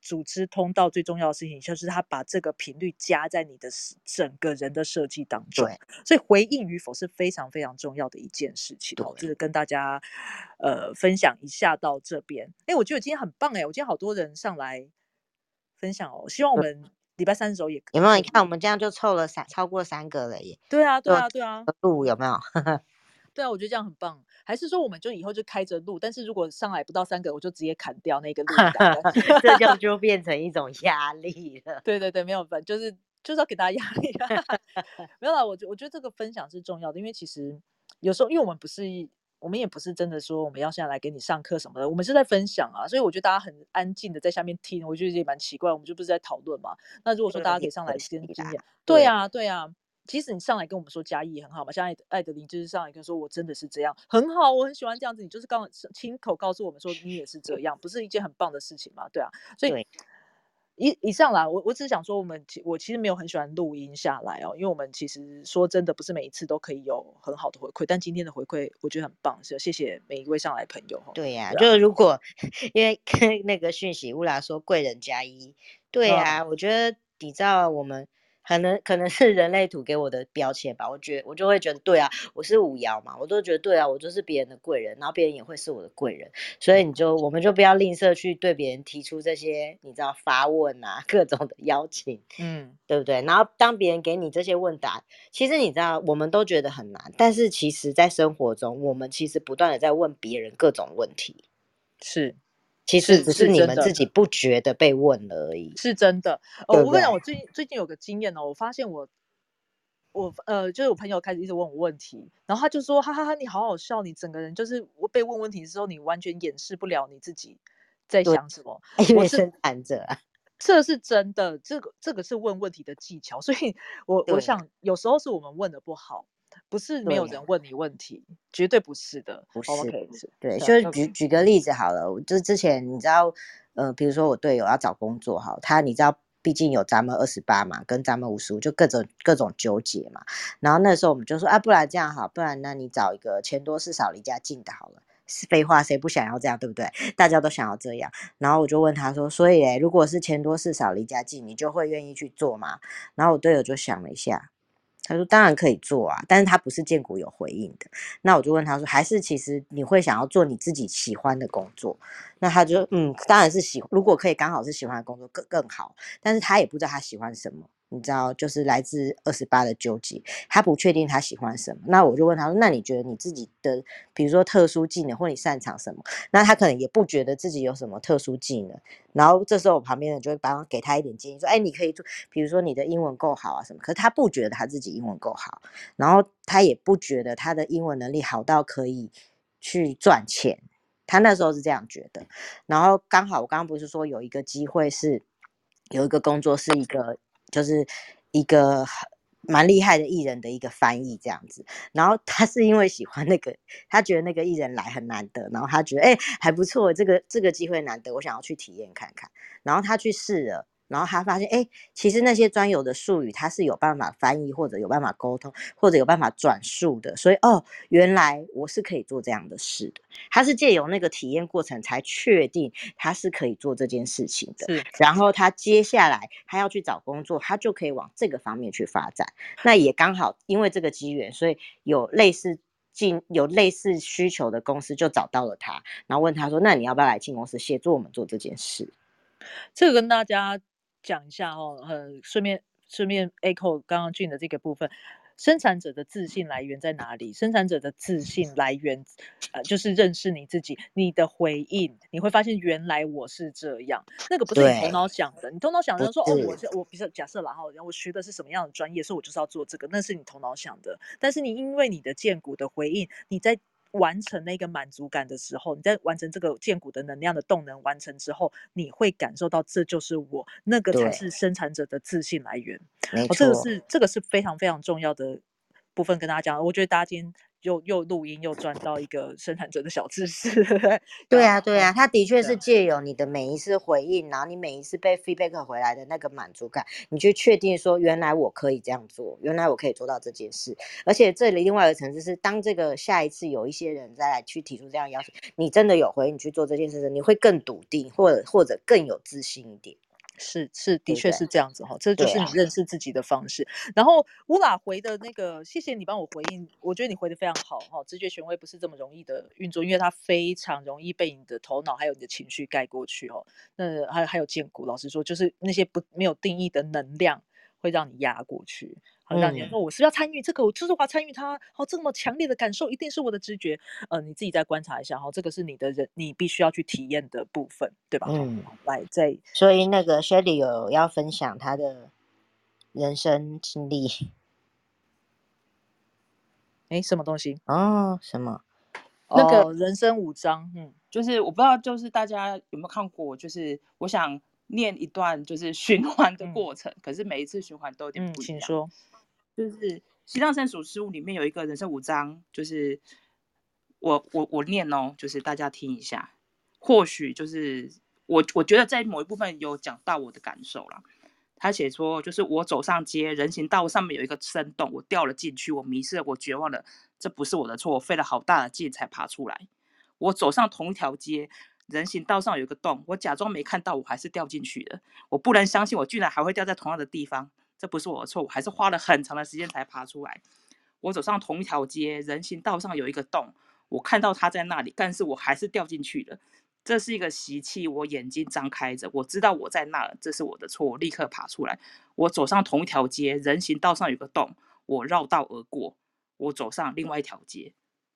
组织通道最重要的事情就是他把这个频率加在你的整个人的设计当中，所以回应与否是非常非常重要的一件事情。哦，这个跟大家呃分享一下到这边。哎，我觉得今天很棒哎，我今天好多人上来分享哦，希望我们礼拜三的时候也有没有？你看我们这样就凑了三超过三个了耶。 对啊对啊对啊， 录有没有？ 对啊，我觉得这样很棒。还是说我们就以后就开着录，但是如果上来不到三个，我就直接砍掉那个录档这就就变成一种压力了。 对对对，没有办法，就是就是要给大家压力、啊。没有啦，我觉我觉得这个分享是重要的，因为其实有时候，因为我们不是我们也不是真的说我们要现在来给你上课什么的，我们是在分享啊，所以我觉得大家很安静的在下面听，我觉得也蛮奇怪，我们就不是在讨论嘛。那如果说大家可以上来跟经验，对啊对啊。其实你上来跟我们说嘉义很好嘛，像艾艾德琳就是上来跟说我真的是这样，很好，我很喜欢这样子。你就是刚亲口告诉我们说你也是这样，不是一件很棒的事情嘛？对啊，所以以以上啦，我我只是想说，我们我其实没有很喜欢录音下来哦，因为我们其实说真的不是每一次都可以有很好的回馈，但今天的回馈我觉得很棒，是谢谢每一位上来朋友。 对呀、啊，就是如果因为跟那个讯息乌拉说贵人加一，对呀、啊哦，我觉得你知道我们。可能可能是人类图给我的标签吧，我觉得我就会觉得对啊，我是五爻嘛，我都觉得对啊，我就是别人的贵人，然后别人也会是我的贵人，所以你就我们就不要吝啬去对别人提出这些你知道发问啊各种的邀请，嗯，对不对？然后当别人给你这些问答，其实你知道我们都觉得很难，但是其实在生活中，我们其实不断的在问别人各种问题， 是。 其实只是你们自己不觉得被问了而已， 是真的。哦，我跟你讲，我最近最近有个经验哦，我发现我我呃，就是我朋友开始一直问我问题，然后他就说：“哈哈哈，你好好笑，你整个人就是被问问题的时候，你完全掩饰不了你自己在想什么。” 因为生产者啊， 这是真的，这个这个是问问题的技巧，所以我我想有时候是我们问的不好。不是没有人问你问题，绝对不是的， 不是。 okay, 对，就是举举个例子好了，就是之前你知道，呃，比如说我队友要找工作哈，他你知道，毕竟有咱们二十八嘛，跟咱们五十五，就各种各种纠结嘛。然后那时候我们就说啊，不然这样好，不然那你找一个钱多事少离家近的好了。废话，谁不想要这样，对不对？大家都想要这样。然后我就问他说，所以诶，如果是钱多事少离家近，你就会愿意去做吗？然后我队友就想了一下。他说当然可以做啊，但是他不是建股有回应的。那我就问他说，还是其实你会想要做你自己喜欢的工作？那他就嗯，当然是喜，如果可以刚好是喜欢的工作更更好。但是他也不知道他喜欢什么，你知道，就是来自二十八的纠结，他不确定他喜欢什么。那我就问他说，那你觉得你自己的，比如说特殊技能或你擅长什么？那他可能也不觉得自己有什么特殊技能。然后这时候我旁边人就会帮给他一点建议，说，哎，你可以做，比如说你的英文够好啊什么。可是他不觉得他自己英文够好，然后他也不觉得他的英文能力好到可以去赚钱。他那时候是这样觉得。然后刚好我刚刚不是说有一个机会是有一个工作是一个就是一个蛮厉害的艺人的一个翻译这样子，然后他是因为喜欢那个，他觉得那个艺人来很难得，然后他觉得哎、欸、还不错，这个这个机会难得，我想要去体验看看，然后他去试了。然后他发现，哎，其实那些专有的术语，他是有办法翻译，或者有办法沟通，或者有办法转述的。所以，哦，原来我是可以做这样的事的。他是借由那个体验过程，才确定他是可以做这件事情的。 是， 然后他接下来他要去找工作，他就可以往这个方面去发展。那也刚好因为这个机缘，所以有类似进有类似需求的公司就找到了他，然后问他说：“那你要不要来进公司协助我们做这件事？” 这个跟大家讲一下哦，呃，顺便顺便 echo 刚刚俊的这个部分，生产者的自信来源在哪里？生产者的自信来源，呃，就是认识你自己，你的回应，你会发现原来我是这样，那个不是你头脑想的，你头脑想的说哦，我我比如说假设啦哈，我学的是什么样的专业，所以我就是要做这个，那是你头脑想的，但是你因为你的荐股的回应，你在完成那个满足感的时候，你在完成这个荐股的能量的动能完成之后，你会感受到这就是我，那个才是生产者的自信来源。 没错， 哦，这个是这个是非常非常重要的部分跟大家讲，我觉得大家今天又又录音又赚到一个生产者的小知识，对不对？ 对啊，对啊，他的确是借由你的每一次回应，然后你每一次被 feedback 回来的那个满足感，你去确定说，原来我可以这样做，原来我可以做到这件事。而且这里另外一个层次是，当这个下一次有一些人再来去提出这样的要求，你真的有回应去做这件事，你会更笃定，或者或者更有自信一点。 是是，的确是这样子哈，这就是你认识自己的方式。啊、然后乌拉回的那个，谢谢你帮我回应，我觉得你回的非常好哈。直觉权威不是这么容易的运作，因为它非常容易被你的头脑还有你的情绪盖过去哦。那还有还有荐股，老实说，就是那些不没有定义的能量会让你压过去。好，让你说我是要参与这个，我就是我要参与它。好，这么强烈的感受一定是我的直觉。呃，你自己再观察一下哈，这个是你的人，你必须要去体验的部分，对吧？嗯，来再。 所以那个 Shelly 有要分享他的人生经历。 哎，什么东西？ 哦，什么？ 那个、哦、人生五章，嗯， 就是我不知道，就是大家有没有看过？就是我想念一段，就是循环的过程，嗯、可是每一次循环都有点不一样。 嗯、请说。 就是西藏圣属事物里面有一个人生五章，就是我我我念哦，就是大家听一下，或许就是我我觉得在某一部分有讲到我的感受啦。他写说，就是我走上街，人行道上面有一个深洞，我掉了进去，我迷失了，我绝望了，这不是我的错，我费了好大的劲才爬出来。我走上同一条街，人行道上有一个洞，我假装没看到，我还是掉进去了。我不能相信我居然还会掉在同样的地方，这不是我的错，我还是花了很长的时间才爬出来。我走上同一条街，人行道上有一个洞，我看到它在那里，但是我还是掉进去了。这是一个习气，我眼睛张开着，我知道我在那了，这是我的错，我立刻爬出来。我走上同一条街，人行道上有个洞，我绕道而过，我走上另外一条街。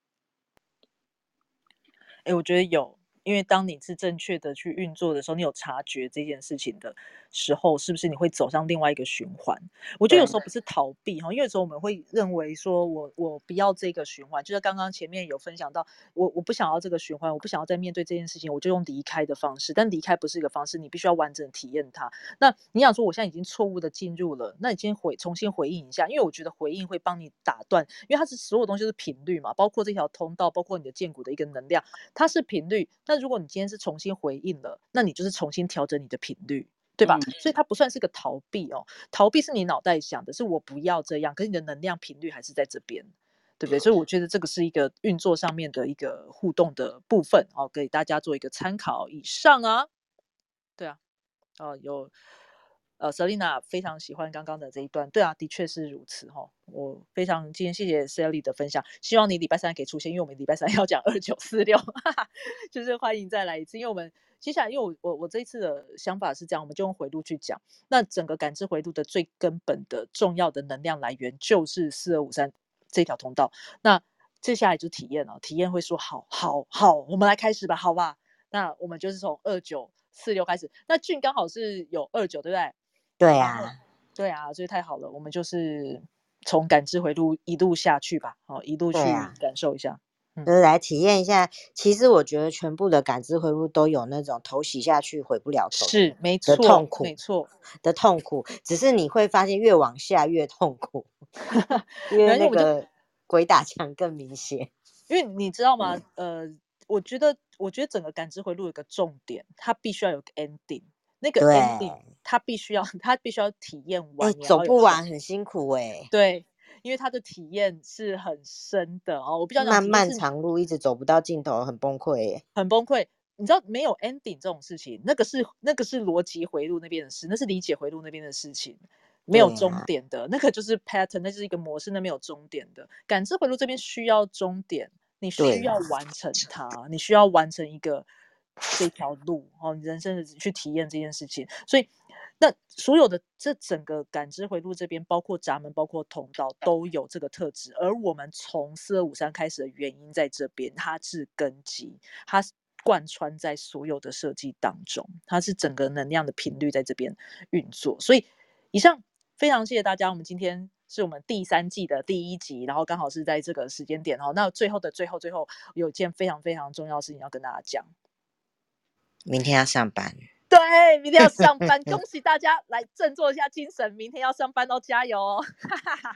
哎，我觉得有，因为当你是正确的去运作的时候，你有察觉这件事情的时候，是不是你会走上另外一个循环？我觉得有时候不是逃避哈，因为有时候我们会认为说我我不要这个循环，就是刚刚前面有分享到，我我不想要这个循环，我不想要再面对这件事情，我就用离开的方式，但离开不是一个方式，你必须要完整体验它。那你想说我现在已经错误的进入了，那你今天回重新回应一下，因为我觉得回应会帮你打断，因为它是所有东西是频率嘛，包括这条通道，包括你的荐股的一个能量。它是频率，那如果你今天是重新回应了，那你就是重新调整你的频率，对吧？嗯、所以它不算是个逃避哦，逃避是你脑袋想的，是我不要这样，可是你的能量频率还是在这边，对不对？所以我觉得这个是一个运作上面的一个互动的部分，哦，给大家做一个参考。以上啊，对啊，哦，有。呃 Selina 非常喜欢刚刚的这一段，对啊，的确是如此哈、哦。我非常今天谢谢 Sally 的分享，希望你礼拜三可以出现，因为我们礼拜三要讲二九四六，就是欢迎再来一次，因为我们接下来，因为我我我这一次的想法是这样，我们就用回路去讲，那整个感知回路的最根本的重要的能量来源就是四二五三这条通道，那接下来就体验了，体验会说好好好，我们来开始吧，好吧？那我们就是从二九四六开始，那俊刚好是有二九，对不对？ 对啊， 对啊，所以太好了，我们就是从感知回路一路下去吧，好，一路去感受一下， 啊、就是来体验一下。其实我觉得全部的感知回路都有那种头洗下去回不了头是没错的痛苦， 没错的痛苦，只是你会发现越往下越痛苦，因为那个鬼打墙更明显。 因为你知道吗？呃，我觉得，我觉得整个感知回路有个重点，它必须要有个 ending。那个 ending 它必须要，它必须要体验完， 欸、走不完很辛苦哎、欸。 对，因为它的体验是很深的哦。我必须要讲， 漫漫长路一直走不到尽头，很崩溃耶、欸， 很崩溃。你知道没有 ending 这种事情，那个是那个是逻辑回路那边的事，那是理解回路那边的事情，没有终点的，啊、那个就是 pattern， 那就是一个模式，那没有终点的。感知回路这边需要终点，你需要完成它，你需要完成一个。这条路哦，你人生的去体验这件事情，所以那所有的这整个感知回路这边，包括闸门，包括通道，都有这个特质。而我们从四二五三开始的原因在这边，它是根基，它贯穿在所有的设计当中，它是整个能量的频率在这边运作。所以以上非常谢谢大家，我们今天是我们第三季的第一集，然后刚好是在这个时间点哦。那最后的最后最后，有一件非常非常重要的事情要跟大家讲。 明天要上班， 对，明天要上班，恭喜大家来振作一下精神，明天要上班哦，加油哦！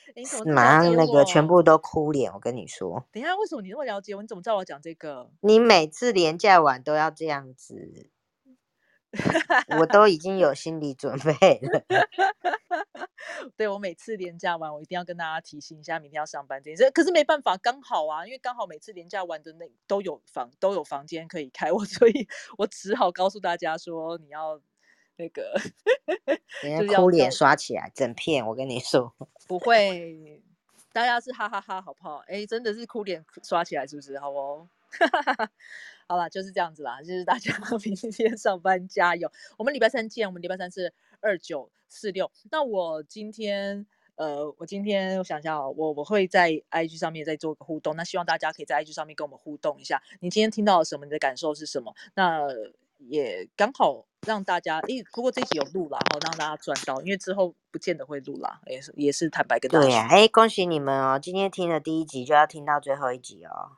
你怎么这么马了解上那个全我？ 部都哭脸，我跟你说。 等一下，为什么你那么了解我？你怎么知道我讲这个？ 你每次连假完都要这样子，我都已经有心理准备了。 对，我每次连假完，我一定要跟大家提醒一下，明天要上班这件事。可是没办法，刚好啊，因为刚好每次连假完的那都有房都有房间可以开，我所以我只好告诉大家说，你要那个就是哭脸刷起来，整片。我跟你说， 不会，大家是哈哈哈，好不好？哎，真的是哭脸刷起来，是不是？好哦。好啦，就是这样子啦，就是大家明天上班加油。我们礼拜三见，我们礼拜三是二九四六。那我今天，呃，我今天我想一下哦，我我会在 I G 上面再做个互动。那希望大家可以在 I G 上面跟我们互动一下，你今天听到了什么？你的感受是什么？那也刚好让大家，诶，不过这集有录啦，然后让大家赚到，因为之后不见得会录啦，也是也是坦白跟大家说。 对呀、啊，哎，恭喜你们哦！今天听了第一集就要听到最后一集哦。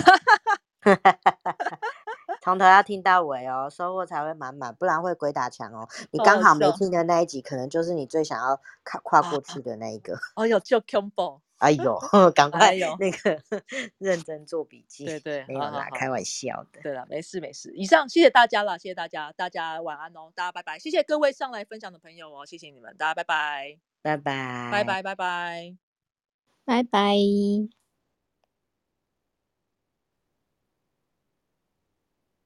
从头要听到尾哦，收获才会满满，不然会鬼打墙哦。你刚好没听的那一集，可能就是你最想要跨过去的那一个。 哎呦，就 combo！ 哎呦，赶快那个认真做笔记。 对对， 没有啦，开玩笑的。 对了，没事没事。以上，谢谢大家啦，谢谢大家，大家晚安哦，大家拜拜。谢谢各位上来分享的朋友哦，谢谢你们，大家拜拜， 拜拜， 拜拜拜拜， 拜拜。